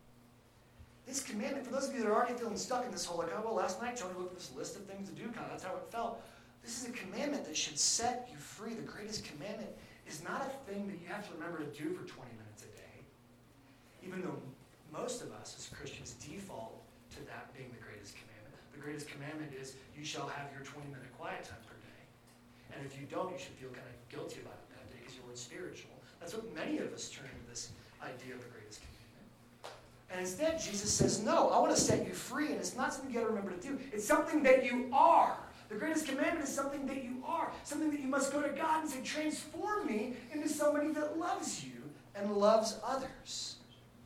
This commandment, for those of you that are already feeling stuck in this whole, like, oh, well, last night Tony looked at this list of things to do, kind of, that's how it felt. This is a commandment that should set you free. The greatest commandment is not a thing that you have to remember to do for 20 minutes a day. even though most of us as Christians default to that being the greatest commandment. The greatest commandment is, you shall have your 20-minute quiet time per day. And if you don't, you should feel kind of guilty about it that day because you weren't spiritual. That's what many of us turn into, this idea of the greatest commandment. And instead, Jesus says, no, I want to set you free, and it's not something you got to remember to do. It's something that you are. The greatest commandment is something that you are, something that you must go to God and say, transform me into somebody that loves you and loves others.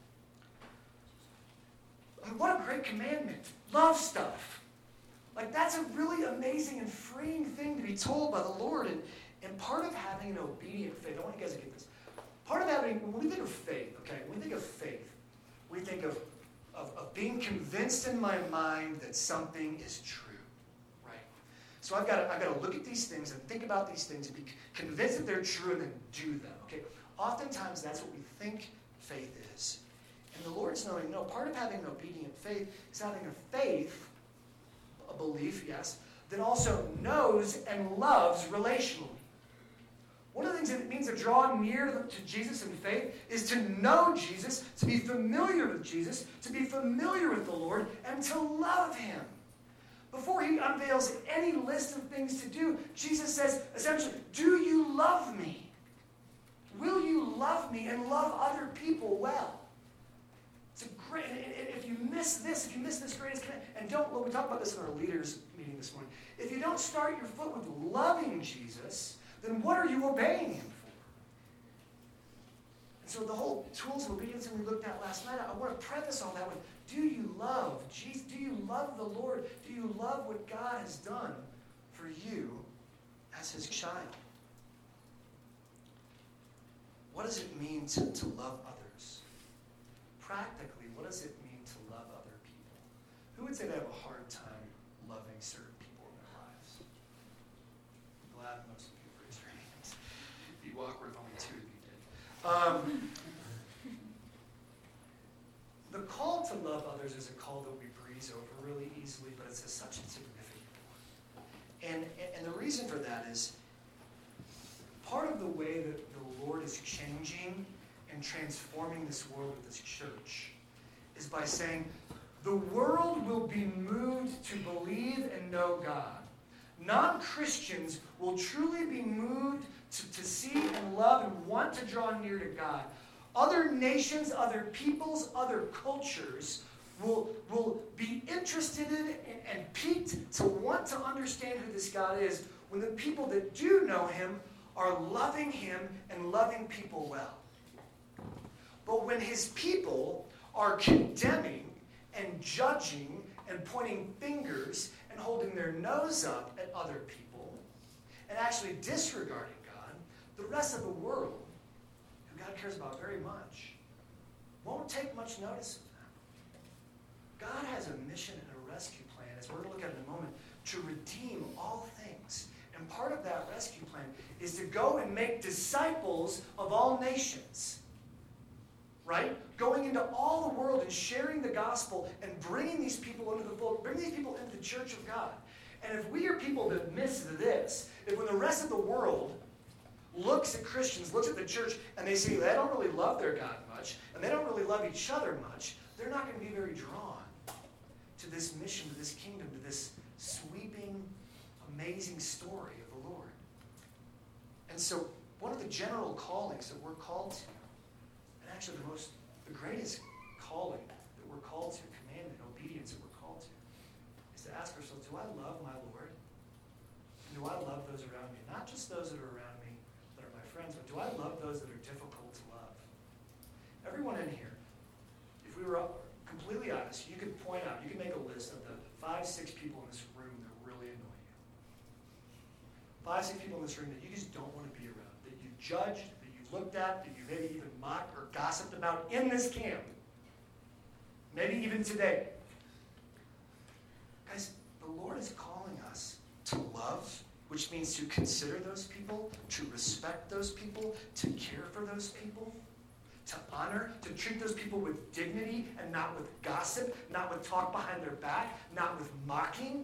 I mean, what a great commandment. Love stuff. Like, that's a really amazing and freeing thing to be told by the Lord. And part of having an obedient faith, I want you guys to get this. Part of having, when we think of faith, okay, when we think of faith, we think of being convinced in my mind that something is true. So I've got to look at these things and think about these things and be convinced that they're true and then do them. Okay? Oftentimes that's what we think faith is. And the Lord's knowing, no, part of having an obedient faith is having a faith, a belief, yes, that also knows and loves relationally. One of the things that it means to draw near to Jesus in faith is to know Jesus, to be familiar with Jesus, to be familiar with the Lord, and to love him. Before he unveils any list of things to do, Jesus says, essentially, do you love me? Will you love me and love other people well? It's a great, if you miss this greatest command, and don't, we talked about this in our leaders meeting this morning, if you don't start your foot with loving Jesus, then what are you obeying him for? And so the whole tools of obedience that we looked at last night, I want to preface all that with, do you love Jesus? Do you love the Lord? Do you love what God has done for you as his child? What does it mean to love others? Practically, what does it mean to love other people? Who would say they have a hard time loving certain people in their lives? I'm glad most of you raised your hands. It'd be awkward if only two of you did. The call to love others is a call that we breeze over really easily, but it's such a significant one. And the reason for that is part of the way that the Lord is changing and transforming this world with this church is by saying, the world will be moved to believe and know God. Non-Christians will truly be moved to see and love and want to draw near to God. Other nations, other peoples, other cultures will be interested in and piqued to want to understand who this God is when the people that do know him are loving him and loving people well. But when his people are condemning and judging and pointing fingers and holding their nose up at other people and actually disregarding God, the rest of the world, who God cares about very much, won't take much notice of them. God has a mission and a rescue plan, as we're going to look at in a moment, to redeem all things. And part of that rescue plan is to go and make disciples of all nations. Right? Going into all the world and sharing the gospel and bringing these people into the fold, bringing these people into the church of God. And if we are people that miss this, if when the rest of the world looks at Christians, looks at the church, and they see they don't really love their God much, and they don't really love each other much, they're not going to be very drawn to this mission, to this kingdom, to this sweeping, amazing story of the Lord. And so one of the general callings that we're called to, and actually the greatest calling that we're called to, commandment, obedience that we're called to, is to ask ourselves, do I love my Lord? And do I love those around me? Not just those that are around me that are my friends, but do I love those that are difficult to love? Everyone in here, if we were completely honest, you could point out, you could make a list of the 5, 6 people in this room that really annoy you. 5, 6 people in this room that you just don't want to be around, that you judged, that you looked at, that you maybe even mocked or gossiped about in this camp. Maybe even today. Guys, the Lord is calling us to love, which means to consider those people, to respect those people, to care for those people, to honor, to treat those people with dignity and not with gossip, not with talk behind their back, not with mocking.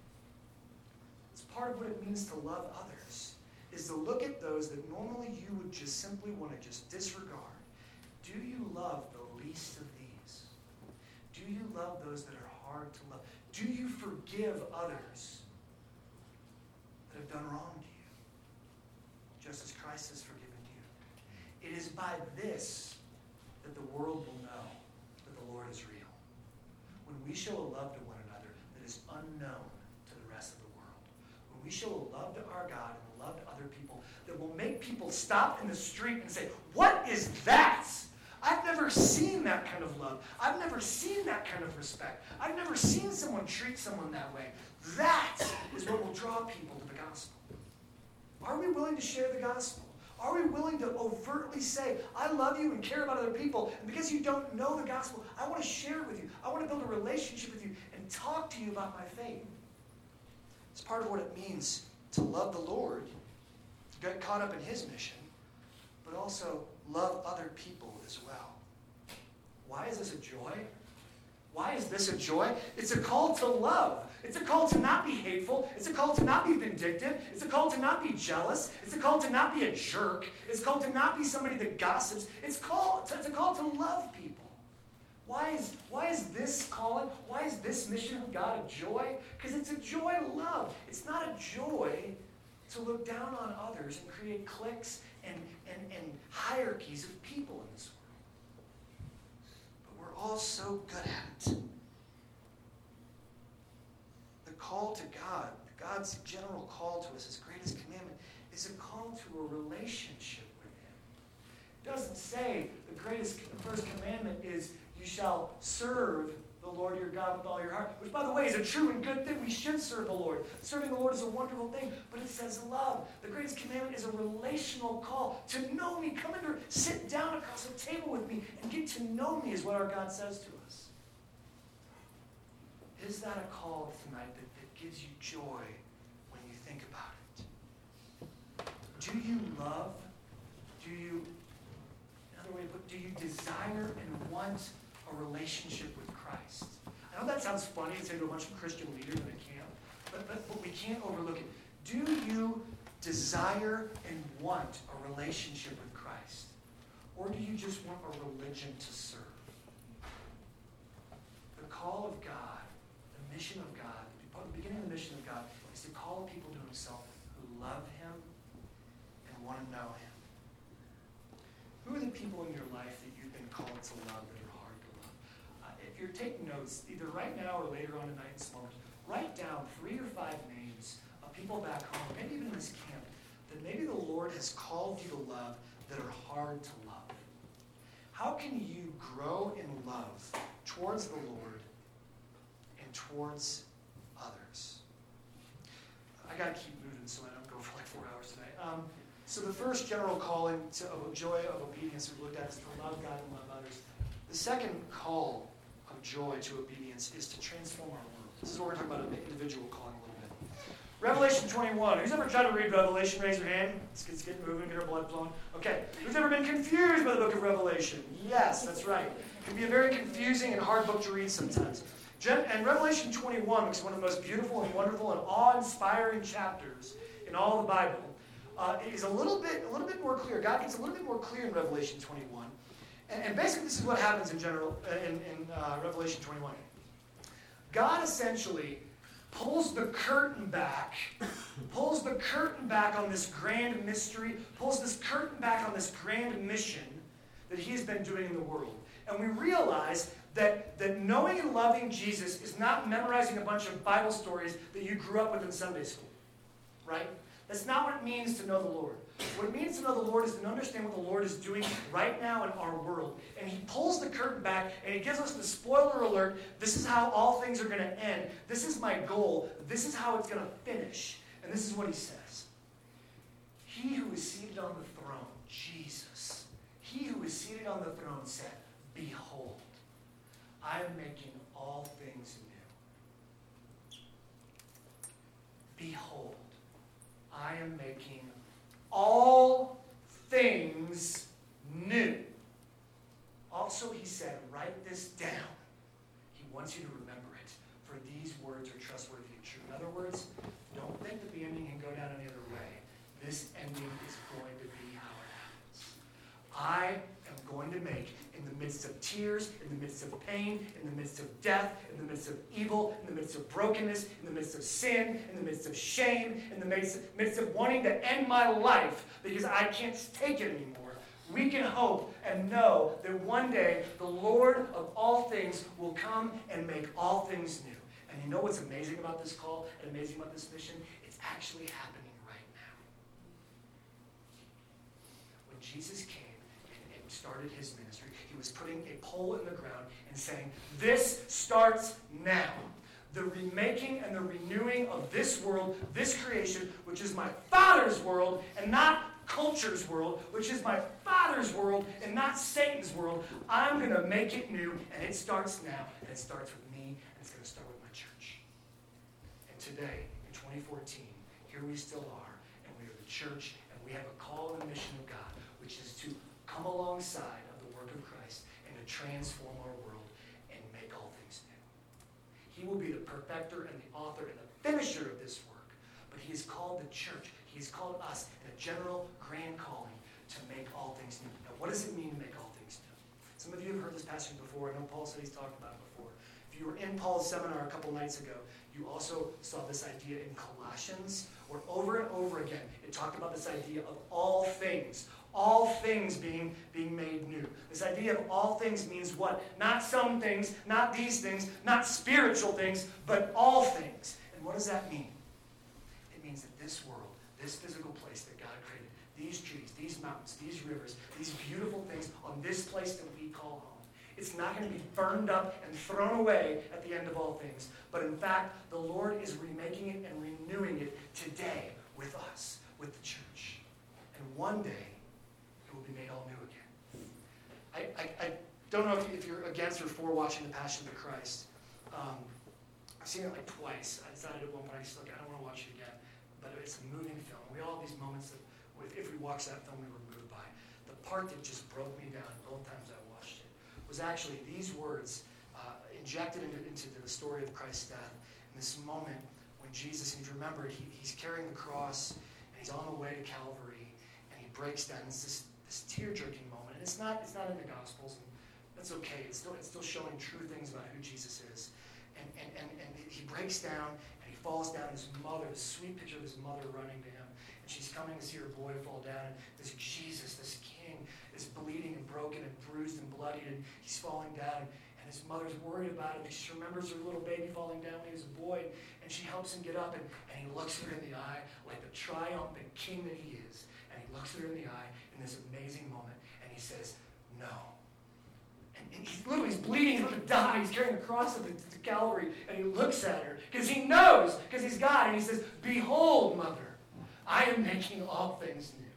It's part of what it means to love others, is to look at those that normally you would just simply want to just disregard. Do you love the least of these? Do you love those that are hard to love? Do you forgive others that have done wrong to you, just as Christ has forgiven you? It is by this that the world will know that the Lord is real. When we show a love to one another that is unknown to the rest of the world. When we show a love to our God and a love to other people that will make people stop in the street and say, "What is that? I've never seen that kind of love. I've never seen that kind of respect. I've never seen someone treat someone that way." That is what will draw people to the gospel. Are we willing to share the gospel? Are we willing to overtly say, "I love you and care about other people, and because you don't know the gospel, I want to share with you. I want to build a relationship with you and talk to you about my faith"? It's part of what it means to love the Lord, to get caught up in his mission, but also love other people as well. Why is this a joy? Why is this a joy? It's a call to love. It's a call to not be hateful. It's a call to not be vindictive. It's a call to not be jealous. It's a call to not be a jerk. It's a call to not be somebody that gossips. It's a call to love people. Why is this calling? Why is this mission of God a joy? Because it's a joy to love. It's not a joy to look down on others and create cliques and hierarchies of people in this world. But we're all so good at it. The call to God, God's general call to us, his greatest commandment, is a call to a relationship with him. It doesn't say the first commandment is you shall serve the Lord your God with all your heart, which, by the way, is a true and good thing. We should serve the Lord. Serving the Lord is a wonderful thing, but it says love. The greatest commandment is a relational call. To know me, come and sit down across a table with me and get to know me is what our God says to us. Is that a call tonight that gives you joy when you think about it? Do you love? Another way to put it, do you desire and want a relationship with Christ? I know that sounds funny to say to a bunch of Christian leaders in a camp, but we can't overlook it. Do you desire and want a relationship with Christ? Or do you just want a religion to serve? The call of God, the mission of God, the beginning of the mission of God is to call people to himself who love him and want to know him. Who are the people in your life that you've been called to love that are hard to love? If you're taking notes, either right now or later on tonight in small groups, write down 3 or 5 names of people back home, maybe even in this camp, that maybe the Lord has called you to love that are hard to love. How can you grow in love towards the Lord and towards others? I got to keep moving so I don't go for like 4 hours tonight. So the first general calling to joy of obedience we looked at is to love God and love others. The second call of joy to obedience is to transform our world. This is what we're talking about, an individual calling a little bit. Revelation 21. Who's ever tried to read Revelation? Raise your hand. Let's get moving, get our blood flowing. Okay. Who's ever been confused by the book of Revelation? Yes, that's right. It can be a very confusing and hard book to read sometimes. And Revelation 21, which is one of the most beautiful and wonderful and awe-inspiring chapters in all the Bible, is a little bit more clear. God gets a little bit more clear in Revelation 21. And basically this is what happens in general in Revelation 21. God essentially pulls the curtain back on this grand mystery, pulls this curtain back on this grand mission that he's been doing in the world. And we realize that knowing and loving Jesus is not memorizing a bunch of Bible stories that you grew up with in Sunday school, right? That's not what it means to know the Lord. What it means to know the Lord is to understand what the Lord is doing right now in our world. And he pulls the curtain back and he gives us the spoiler alert. This is how all things are going to end. This is my goal. This is how it's going to finish. And this is what he says. He who is seated on the throne, Jesus, he who is seated on the throne said, "Behold, I am making all things new." Behold, I am making all things new. Also, he said, write this down. He wants you to remember it, for these words are trustworthy and true. In other words, don't think that the ending can go down any other way. This ending is going to be how it happens. I am going to make, in the midst of tears, in the midst of pain, in the midst of death, in the midst of evil, in the midst of brokenness, in the midst of sin, in the midst of shame, in the midst of wanting to end my life because I can't take it anymore. We can hope and know that one day the Lord of all things will come and make all things new. And you know what's amazing about this call and amazing about this mission? It's actually happening right now. When Jesus came and started his ministry, he was putting a pole in the ground and saying, this starts now. The remaking and the renewing of this world, this creation, which is my Father's world and not culture's world, which is my Father's world and not Satan's world. I'm going to make it new, and it starts now, and it starts with me, and it's going to start with my church. And today, in 2014, here we still are, and we are the church, and we have a call and a mission of God, which is to come alongside of the work of Christ and to transform our world and make all things new. He will be the perfecter and the author and the finisher of this work, but he has called the church, he has called us in a general, grand calling to make all things new. Now, what does it mean to make all things new? Some of you have heard this passage before. I know Paul said he's talked about it before. If you were in Paul's seminar a couple nights ago, you also saw this idea in Colossians, where over and over again, it talked about this idea of all things being made new. This idea of all things means what? Not some things, not these things, not spiritual things, but all things. And what does that mean? It means that this world, this physical place that God created, these trees, these mountains, these rivers, these beautiful things on this place that we call home, it's not going to be burned up and thrown away at the end of all things. But in fact, the Lord is remaking it and renewing it today with us, with the church. And one day, it will be made all new again. I don't know if you're against or for watching The Passion of the Christ. I've seen it like twice. I decided at one point, I don't want to watch it again. But it's a moving film. We all have these moments that, if we watched that film, we were moved by. The part that just broke me down both times I watched it was actually these words injected into the story of Christ's death. In this moment when Jesus, and if you remember, he's carrying the cross, and he's on the way to Calvary, and he breaks down. It's this tear-jerking moment. And it's not in the Gospels, and that's okay. It's still showing true things about who Jesus is. And he breaks down, and he falls down. His mother, this sweet picture of his mother running to him, and she's coming to see her boy fall down. And this Jesus, this king, is bleeding and broken and bruised and bloodied, and he's falling down. And his mother's worried about him. She remembers her little baby falling down when he was a boy, and she helps him get up, and he looks her in the eye like the triumphant king that he is. And he looks her in the eye in this amazing moment, and he says, no. And he's bleeding, he's going to die. He's carrying the cross to Calvary, and he looks at her because he knows, because he's God, and he says, behold, mother, I am making all things new.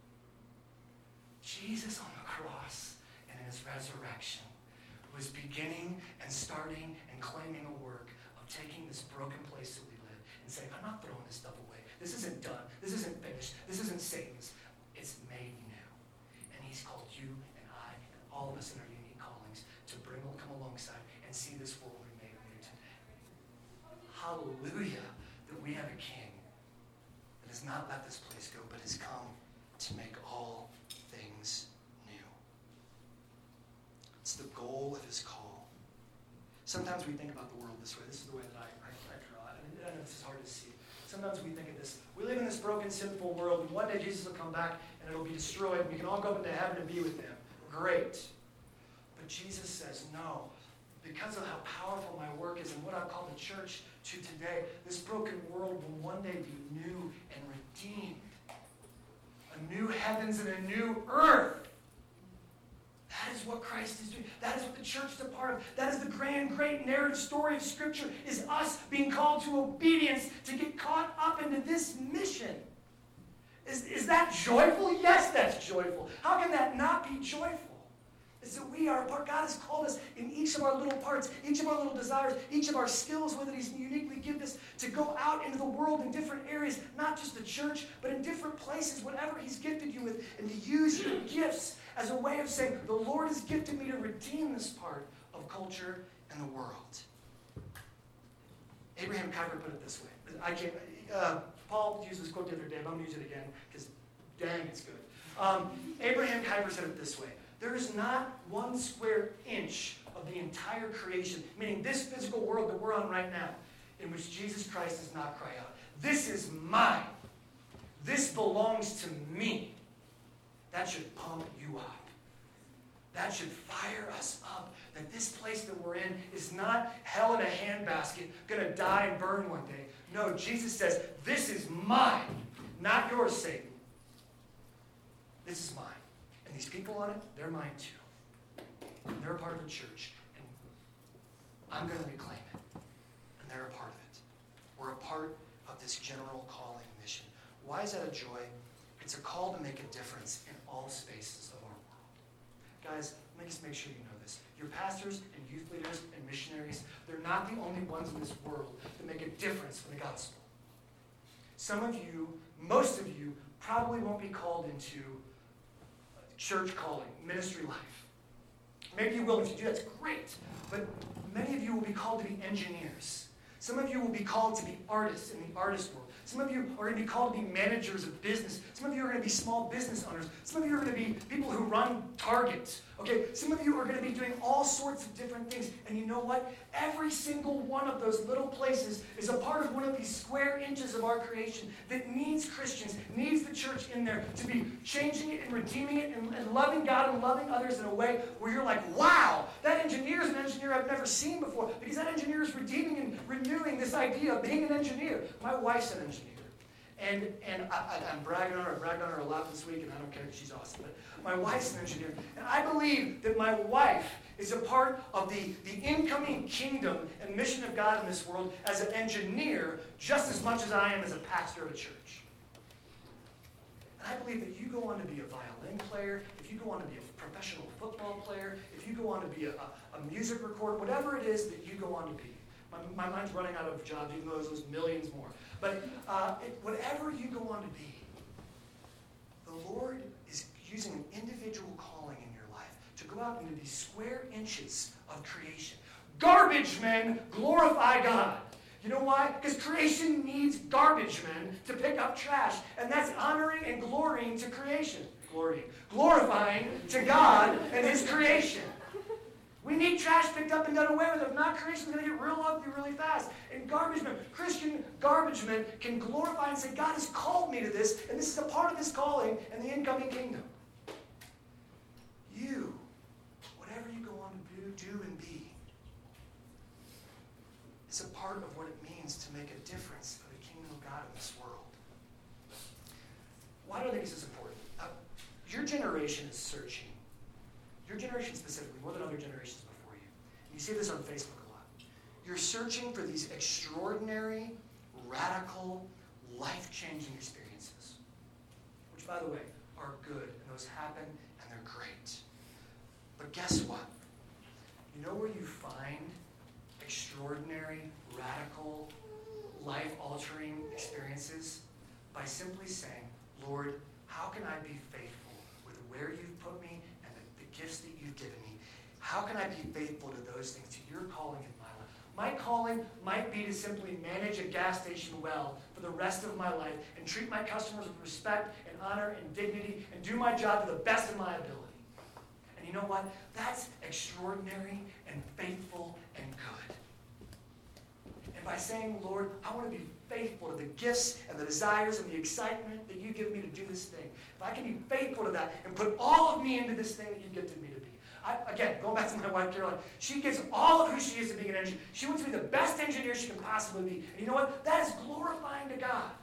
Jesus on the cross and in his resurrection was beginning and starting and claiming a work of taking this broken place that we live and saying, I'm not throwing this stuff away. This isn't done. This isn't finished. This isn't Satan's. It's made new. And he's called you and I and all of us in our unique callings to come alongside and see this world be made new today. Hallelujah that we have a king that has not let this place go, but has come to make all things new. It's the goal of his call. Sometimes we think about the world this way. This is the way that I draw it. And I know this is hard to see. Sometimes we think of this. We live in this broken, sinful world, and one day Jesus will come back and it'll be destroyed, and we can all go up into heaven and be with him. Great. But Jesus says, no. Because of how powerful my work is and what I call the church to today, this broken world will one day be new and redeemed. A new heavens and a new earth. That is what Christ is doing. That is what the church is a part of. That is the grand, great narrative story of Scripture, is us being called to obedience to get caught up into this mission. Is that joyful? Yes, that's joyful. How can that not be joyful? Is that we are a part. God has called us in each of our little parts, each of our little desires, each of our skills, whether he's uniquely given us, to go out into the world in different areas, not just the church, but in different places, whatever he's gifted you with, and to use your gifts as a way of saying, the Lord has gifted me to redeem this part of culture and the world. Abraham Kuyper put it this way. Paul used this quote the other day, but I'm going to use it again because dang, it's good. Abraham Kuyper said it this way. There is not 1 square inch of the entire creation, meaning this physical world that we're on right now, in which Jesus Christ does not cry out, "This is mine. This belongs to me." That should pump you up. That should fire us up. That this place that we're in is not hell in a handbasket, going to die and burn one day. No, Jesus says, "This is mine, not yours, Satan. This is mine." And these people on it, they're mine too. And they're a part of the church. And I'm going to reclaim it. And they're a part of it. We're a part of this general calling mission. Why is that a joy? It's a call to make a difference in all spaces of our world. Guys, let me just make sure you know this. Your pastors and youth leaders and missionaries, they're not the only ones in this world that make a difference for the gospel. Some of you, most of you, probably won't be called into church calling, ministry life. Maybe you will. If you do, that's great. But many of you will be called to be engineers. Some of you will be called to be artists in the artist world. Some of you are going to be called to be managers of business. Some of you are going to be small business owners. Some of you are going to be people who run Target. Okay? Some of you are going to be doing all sorts of different things. And you know what? Every single one of those little places is a part of one of these square inches of our creation that needs Christians, needs the church in there to be changing it and redeeming it and loving God and loving others in a way where you're like, wow, that engineer is an engineer I've never seen before, because that engineer is redeeming and renewing this idea of being an engineer. My wife's an engineer. And I'm bragging on her. I bragged on her a lot this week, and I don't care because she's awesome. But my wife's an engineer. And I believe that my wife is a part of the incoming kingdom and mission of God in this world as an engineer just as much as I am as a pastor of a church. And I believe that you go on to be a violin player, if you go on to be a professional football player, if you go on to be a music recorder, whatever it is that you go on to be. My mind's running out of jobs, even though there's millions more. But whatever you go on to be, the Lord is using an individual calling in your life to go out into these square inches of creation. Garbage men glorify God. You know why? Because creation needs garbage men to pick up trash. And that's honoring and glorying to creation. Glorifying to God and His creation. We need trash picked up and done away with. If not, creation's going to get real ugly really fast. And garbage men, Christian garbage men, can glorify and say, God has called me to this, and this is a part of His calling and the incoming kingdom. You, whatever you go on to do and be, is a part of what it means to make a difference for the kingdom of God in this world. Why do I think this is important? Your generation is searching. Your generation specifically, more than other generations before you. You see this on Facebook a lot. You're searching for these extraordinary, radical, life-changing experiences. Which, by the way, are good. And those happen, and they're great. But guess what? You know where you find extraordinary, radical, life-altering experiences? By simply saying, Lord, how can I be faithful with where you've put me and the gifts that you've given me? How can I be faithful to those things, to your calling in my life? My calling might be to simply manage a gas station well for the rest of my life and treat my customers with respect and honor and dignity and do my job to the best of my ability. And you know what? That's extraordinary and faithful and good. And by saying, Lord, I want to be faithful to the gifts and the desires and the excitement that you give me to do this thing. If I can be faithful to that and put all of me into this thing that you gifted me to be. Again, going back to my wife, Caroline, she gives all of who she is to being an engineer. She wants to be the best engineer she can possibly be. And you know what? That is glorifying to God.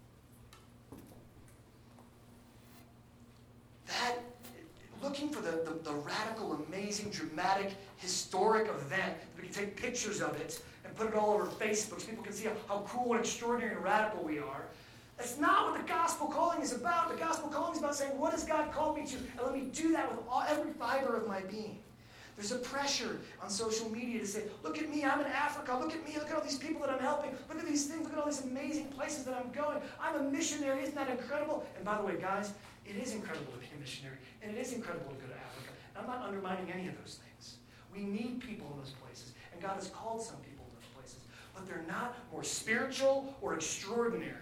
That, looking for the radical, amazing, dramatic, historic event, we can take pictures of it and put it all over Facebook so people can see how cool and extraordinary and radical we are. That's not what the gospel calling is about. The gospel calling is about saying, what has God called me to? And let me do that with every fiber of my being. There's a pressure on social media to say, look at me, I'm in Africa. Look at me, look at all these people that I'm helping. Look at these things, look at all these amazing places that I'm going. I'm a missionary, isn't that incredible? And by the way, guys, it is incredible to be a missionary. And it is incredible to go to Africa. And I'm not undermining any of those things. We need people in those places. And God has called some people in those places. But they're not more spiritual or extraordinary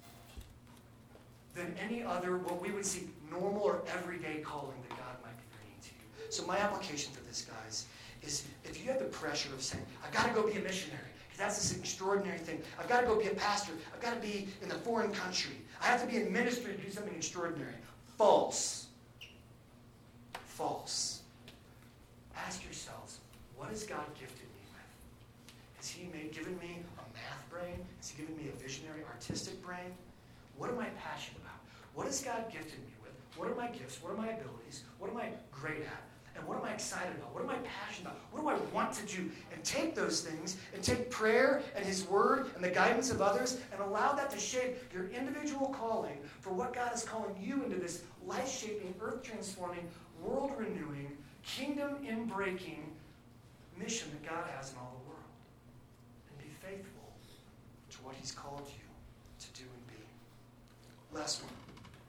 than any other, what we would see, normal or everyday calling that God might be bringing So my application for this, guys, is if you have the pressure of saying, I've got to go be a missionary, because that's this extraordinary thing. I've got to go be a pastor. I've got to be in a foreign country. I have to be in ministry to do something extraordinary. False. False. Ask yourselves, what has God gifted me with? Has he given me a math brain? Has he given me a visionary, artistic brain? What am I passionate about? What has God gifted me with? What are my gifts? What are my abilities? What am I great at? And what am I excited about? What am I passionate about? What do I want to do? And take those things and take prayer and his word and the guidance of others and allow that to shape your individual calling for what God is calling you into this life-shaping, earth-transforming, world-renewing, kingdom-in-breaking mission that God has in all the world. And be faithful to what he's called you to do and be. Last one.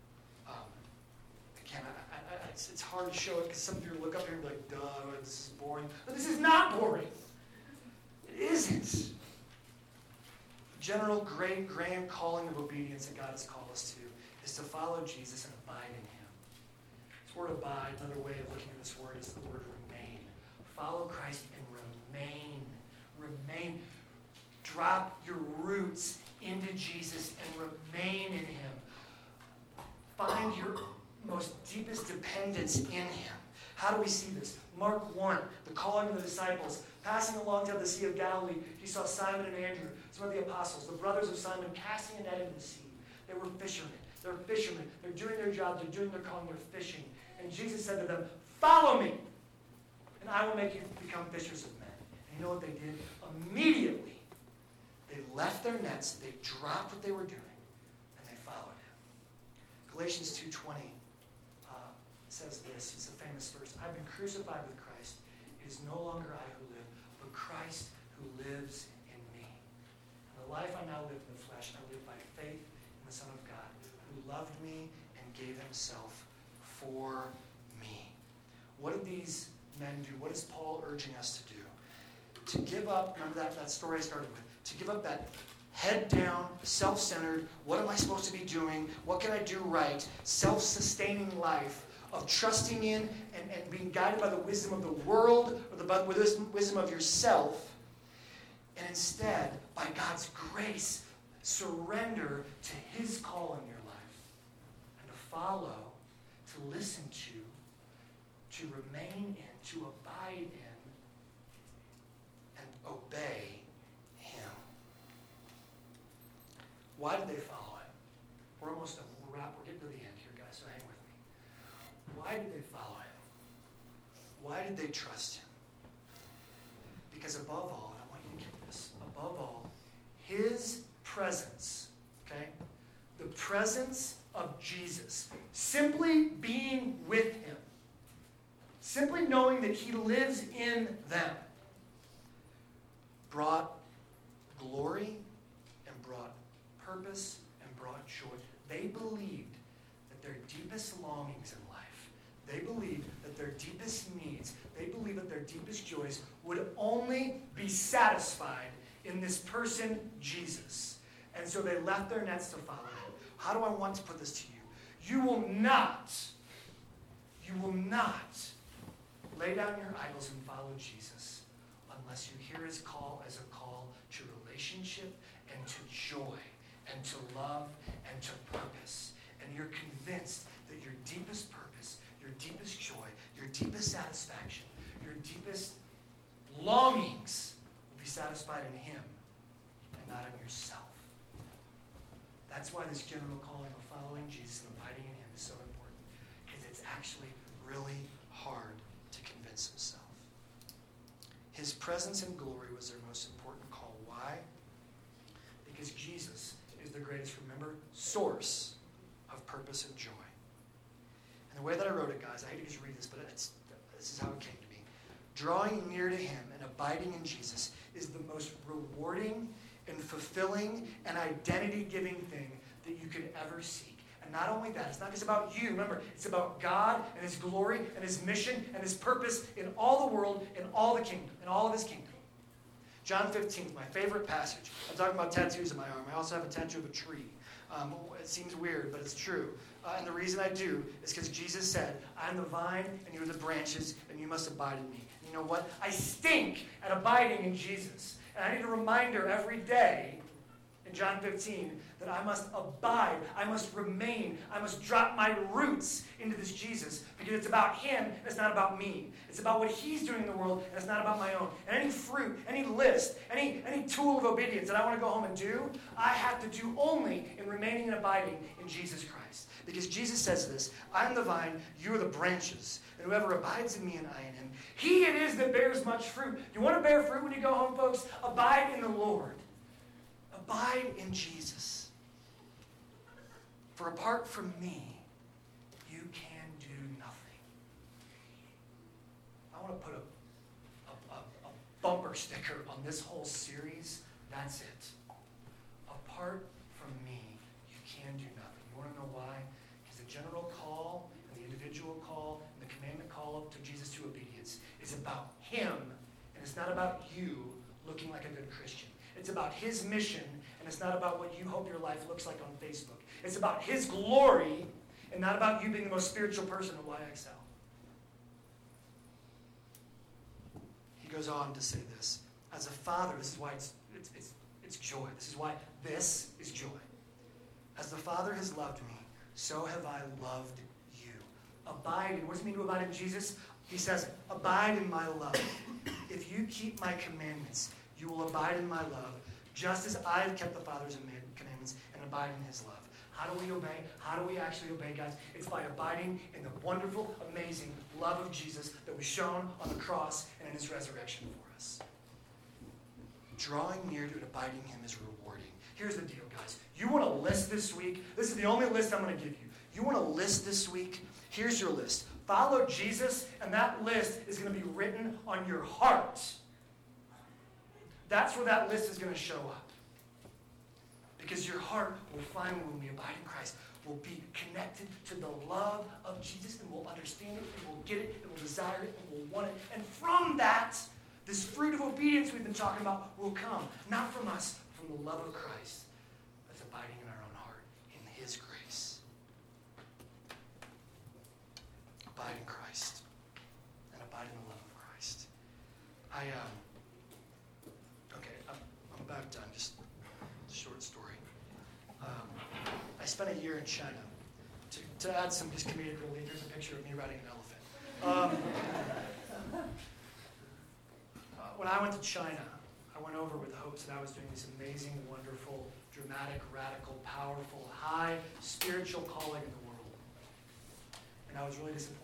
Again, it's hard to show it because some of you look up here and be like, duh, this is boring. But this is not boring. It isn't. The general, great, grand calling of obedience that God has called us to is to follow Jesus and abide in him. This word abide, another way of looking at this word is the word remain. Follow Christ and remain. Remain. Drop your roots into Jesus and remain in him. Find your most deepest dependence in him. How do we see this? Mark 1, the calling of the disciples. Passing along to the Sea of Galilee, he saw Simon and Andrew, some of the apostles, the brothers of Simon, casting a net into the sea. They were fishermen. They're fishermen. They're doing their job. They're doing their calling. They're fishing. And Jesus said to them, follow me, and I will make you become fishers of men. And you know what they did? Immediately, they left their nets. They dropped what they were doing, and they followed him. Galatians 2:20 says this. It's a famous verse. I've been crucified with Christ. It is no longer I who live, but Christ who lives in me. And the life I now live in the flesh, I live by faith in the Son of God, who loved me and gave himself for me. What did these men do? What is Paul urging us to do? To give up, remember that story I started with, to give up that head down, self-centered, what am I supposed to be doing? What can I do right? Self-sustaining life of trusting in and being guided by the wisdom of the world or the wisdom of yourself. And instead, by God's grace, surrender to his call in your life. And to follow, to listen to remain in, to abide in, and obey him. Why did they follow him? We're almost done. We're getting to the end here, guys, so hang with me. Why did they follow him? Why did they trust him? Because above all, and I want you to get this, above all, his presence, okay? The presence of Jesus, simply being with him, simply knowing that he lives in them, brought glory and brought purpose and brought joy. They believed that their deepest longings in life, they believed that their deepest needs, they believed that their deepest joys would only be satisfied in this person, Jesus. And so they left their nets to follow him. How do I want to put this to you? You will not lay down your idols and follow Jesus unless you hear his call as a call to relationship and to joy and to love and to purpose. And you're convinced that your deepest purpose, your deepest joy, your deepest satisfaction, your deepest longings will be satisfied in him and not in yourself. That's why this general calling of following Jesus and abiding in him is so important, because it's actually really hard to convince himself. His presence and glory was their most important call. Why? Because Jesus is the greatest, remember, source of purpose and joy. And the way that I wrote it, guys, I hate to just read this, but this is how it came to me. Drawing near to him and abiding in Jesus is the most rewarding and fulfilling and identity-giving thing that you could ever seek. And not only that, it's not just about you. Remember, it's about God and his glory and his mission and his purpose in all the world, in all the kingdom, in all of his kingdom. John 15, my favorite passage. I'm talking about tattoos on my arm. I also have a tattoo of a tree. It seems weird, but it's true. And the reason I do is because Jesus said, I am the vine and you are the branches, and you must abide in me. And you know what? I stink at abiding in Jesus. And I need a reminder every day in John 15 that I must abide, I must remain, I must drop my roots into this Jesus, because it's about him and it's not about me. It's about what he's doing in the world and it's not about my own. And any fruit, any list, any tool of obedience that I want to go home and do, I have to do only in remaining and abiding in Jesus Christ. Because Jesus says this, I am the vine, you are the branches, and whoever abides in me and I in him, he it is that bears much fruit. You want to bear fruit when you go home, folks? Abide in the Lord. Abide in Jesus. For apart from me, you can do nothing. I want to put a bumper sticker on this whole series. That's it. Apart from me, you can do nothing. You want to know why? Because the general call and the individual call and the commandment call up to Jesus to obedience is about him, and it's not about you looking like a good Christian. It's about his mission, and it's not about what you hope your life looks like on Facebook. It's about his glory, and not about you being the most spiritual person at YXL. He goes on to say this. As a father, this is why it's joy. This is why this is joy. As the Father has loved me, so have I loved you. Abide in, what does it mean to abide in Jesus? He says, abide in my love. If you keep my commandments, you will abide in my love, just as I have kept the Father's commandments and abide in his love. How do we obey? How do we actually obey, guys? It's by abiding in the wonderful, amazing love of Jesus that was shown on the cross and in his resurrection for us. Drawing near to and abiding him is rewarding. Here's the deal, guys. You want a list this week? This is the only list I'm going to give you. You want a list this week? Here's your list. Follow Jesus, and that list is going to be written on your heart. That's where that list is going to show up. Because your heart will finally, when we abide in Christ, will be connected to the love of Jesus, and will understand it, and will get it, and will desire it, and will want it. And from that, this fruit of obedience we've been talking about will come. Not from us, from the love of Christ that's abiding in our own heart, in his grace. Abide in Christ, and abide in the love of Christ. I'm about done. Just a short story. I spent a year in China. To add some just comedic relief, here's a picture of me riding an elephant. When I went to China, I went over with hopes that I was doing this amazing, wonderful, dramatic, radical, powerful, high spiritual calling in the world. And I was really disappointed.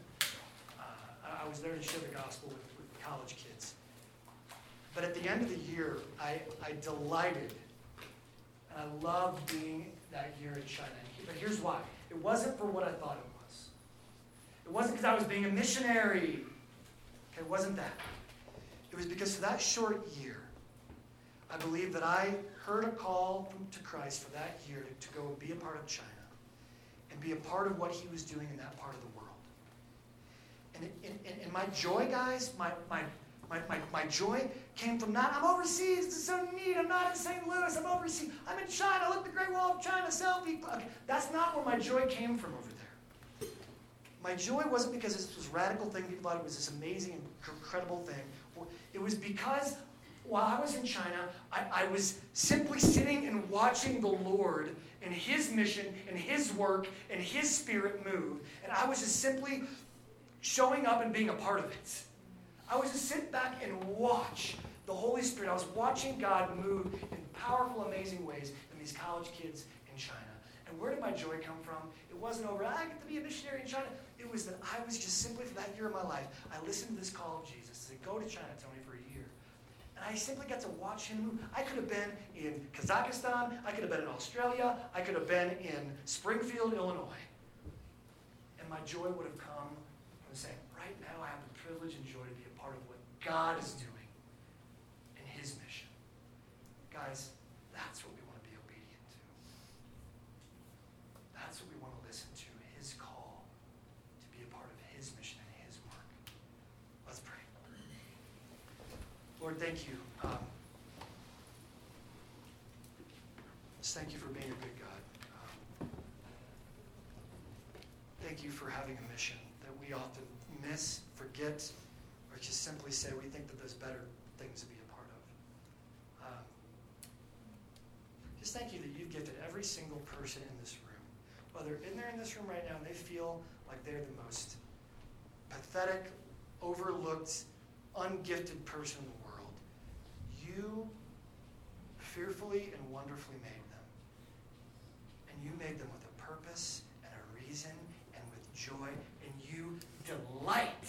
I was there to share the gospel with college kids. But at the end of the year, I delighted, and I loved being that year in China. But here's why. It wasn't for what I thought it was. It wasn't because I was being a missionary. Okay, it wasn't that. It was because for that short year, I believe that I heard a call to Christ for that year to go and be a part of China and be a part of what he was doing in that part of the world. And my joy, guys, my joy came from not, I'm overseas, this is so neat, I'm not in St. Louis, I'm overseas, I'm in China, look at the Great Wall of China, selfie. Okay, that's not where my joy came from over there. My joy wasn't because this was a radical thing, people thought it was this amazing, incredible thing. It was because while I was in China, I was simply sitting and watching the Lord and his mission and his work and his spirit move. And I was just simply showing up and being a part of it. I was just sit back and watch the Holy Spirit. I was watching God move in powerful, amazing ways in these college kids in China. And where did my joy come from? It wasn't over, I get to be a missionary in China. It was that I was just simply, for that year of my life, I listened to this call of Jesus. Said, go to China, Tony, for a year. And I simply got to watch him move. I could have been in Kazakhstan. I could have been in Australia. I could have been in Springfield, Illinois. And my joy would have come from saying, right now I have the privilege and joy to be a part of what God is doing in his mission. Guys, that's what we want to be obedient to. That's what we want to listen to, his call to be a part of his mission and his work. Let's pray. Lord, thank you Just thank you for being a good God. Thank you for having a mission that we often miss, forget, or just simply say we think that there's better things to be a part of. Just thank you that you've gifted every single person in this room, whether they're in this room right now and they feel like they're the most pathetic, overlooked, ungifted person in the world. You fearfully and wonderfully made them. And you made them with a purpose and a reason and with joy. And you delight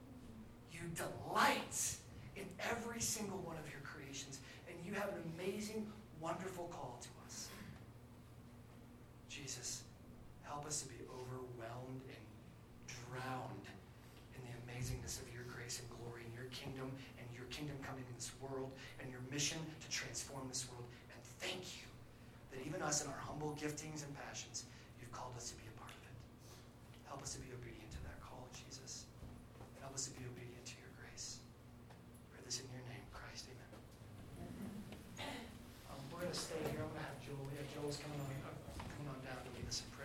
in every single one of your creations. And you have an amazing, wonderful call to us. Jesus, help us to be overwhelmed and drowned in the amazingness of your grace and glory and your kingdom coming in this world and your mission to transform this world. And thank you that even us in our humble giftings and passions, you've called us to be a part of it. Help us to be obedient to that call, Jesus. And help us to be obedient to your grace. I pray this in your name, Christ. Amen. We're going to stay here. I'm going to have Joel's coming on down to lead us in prayer.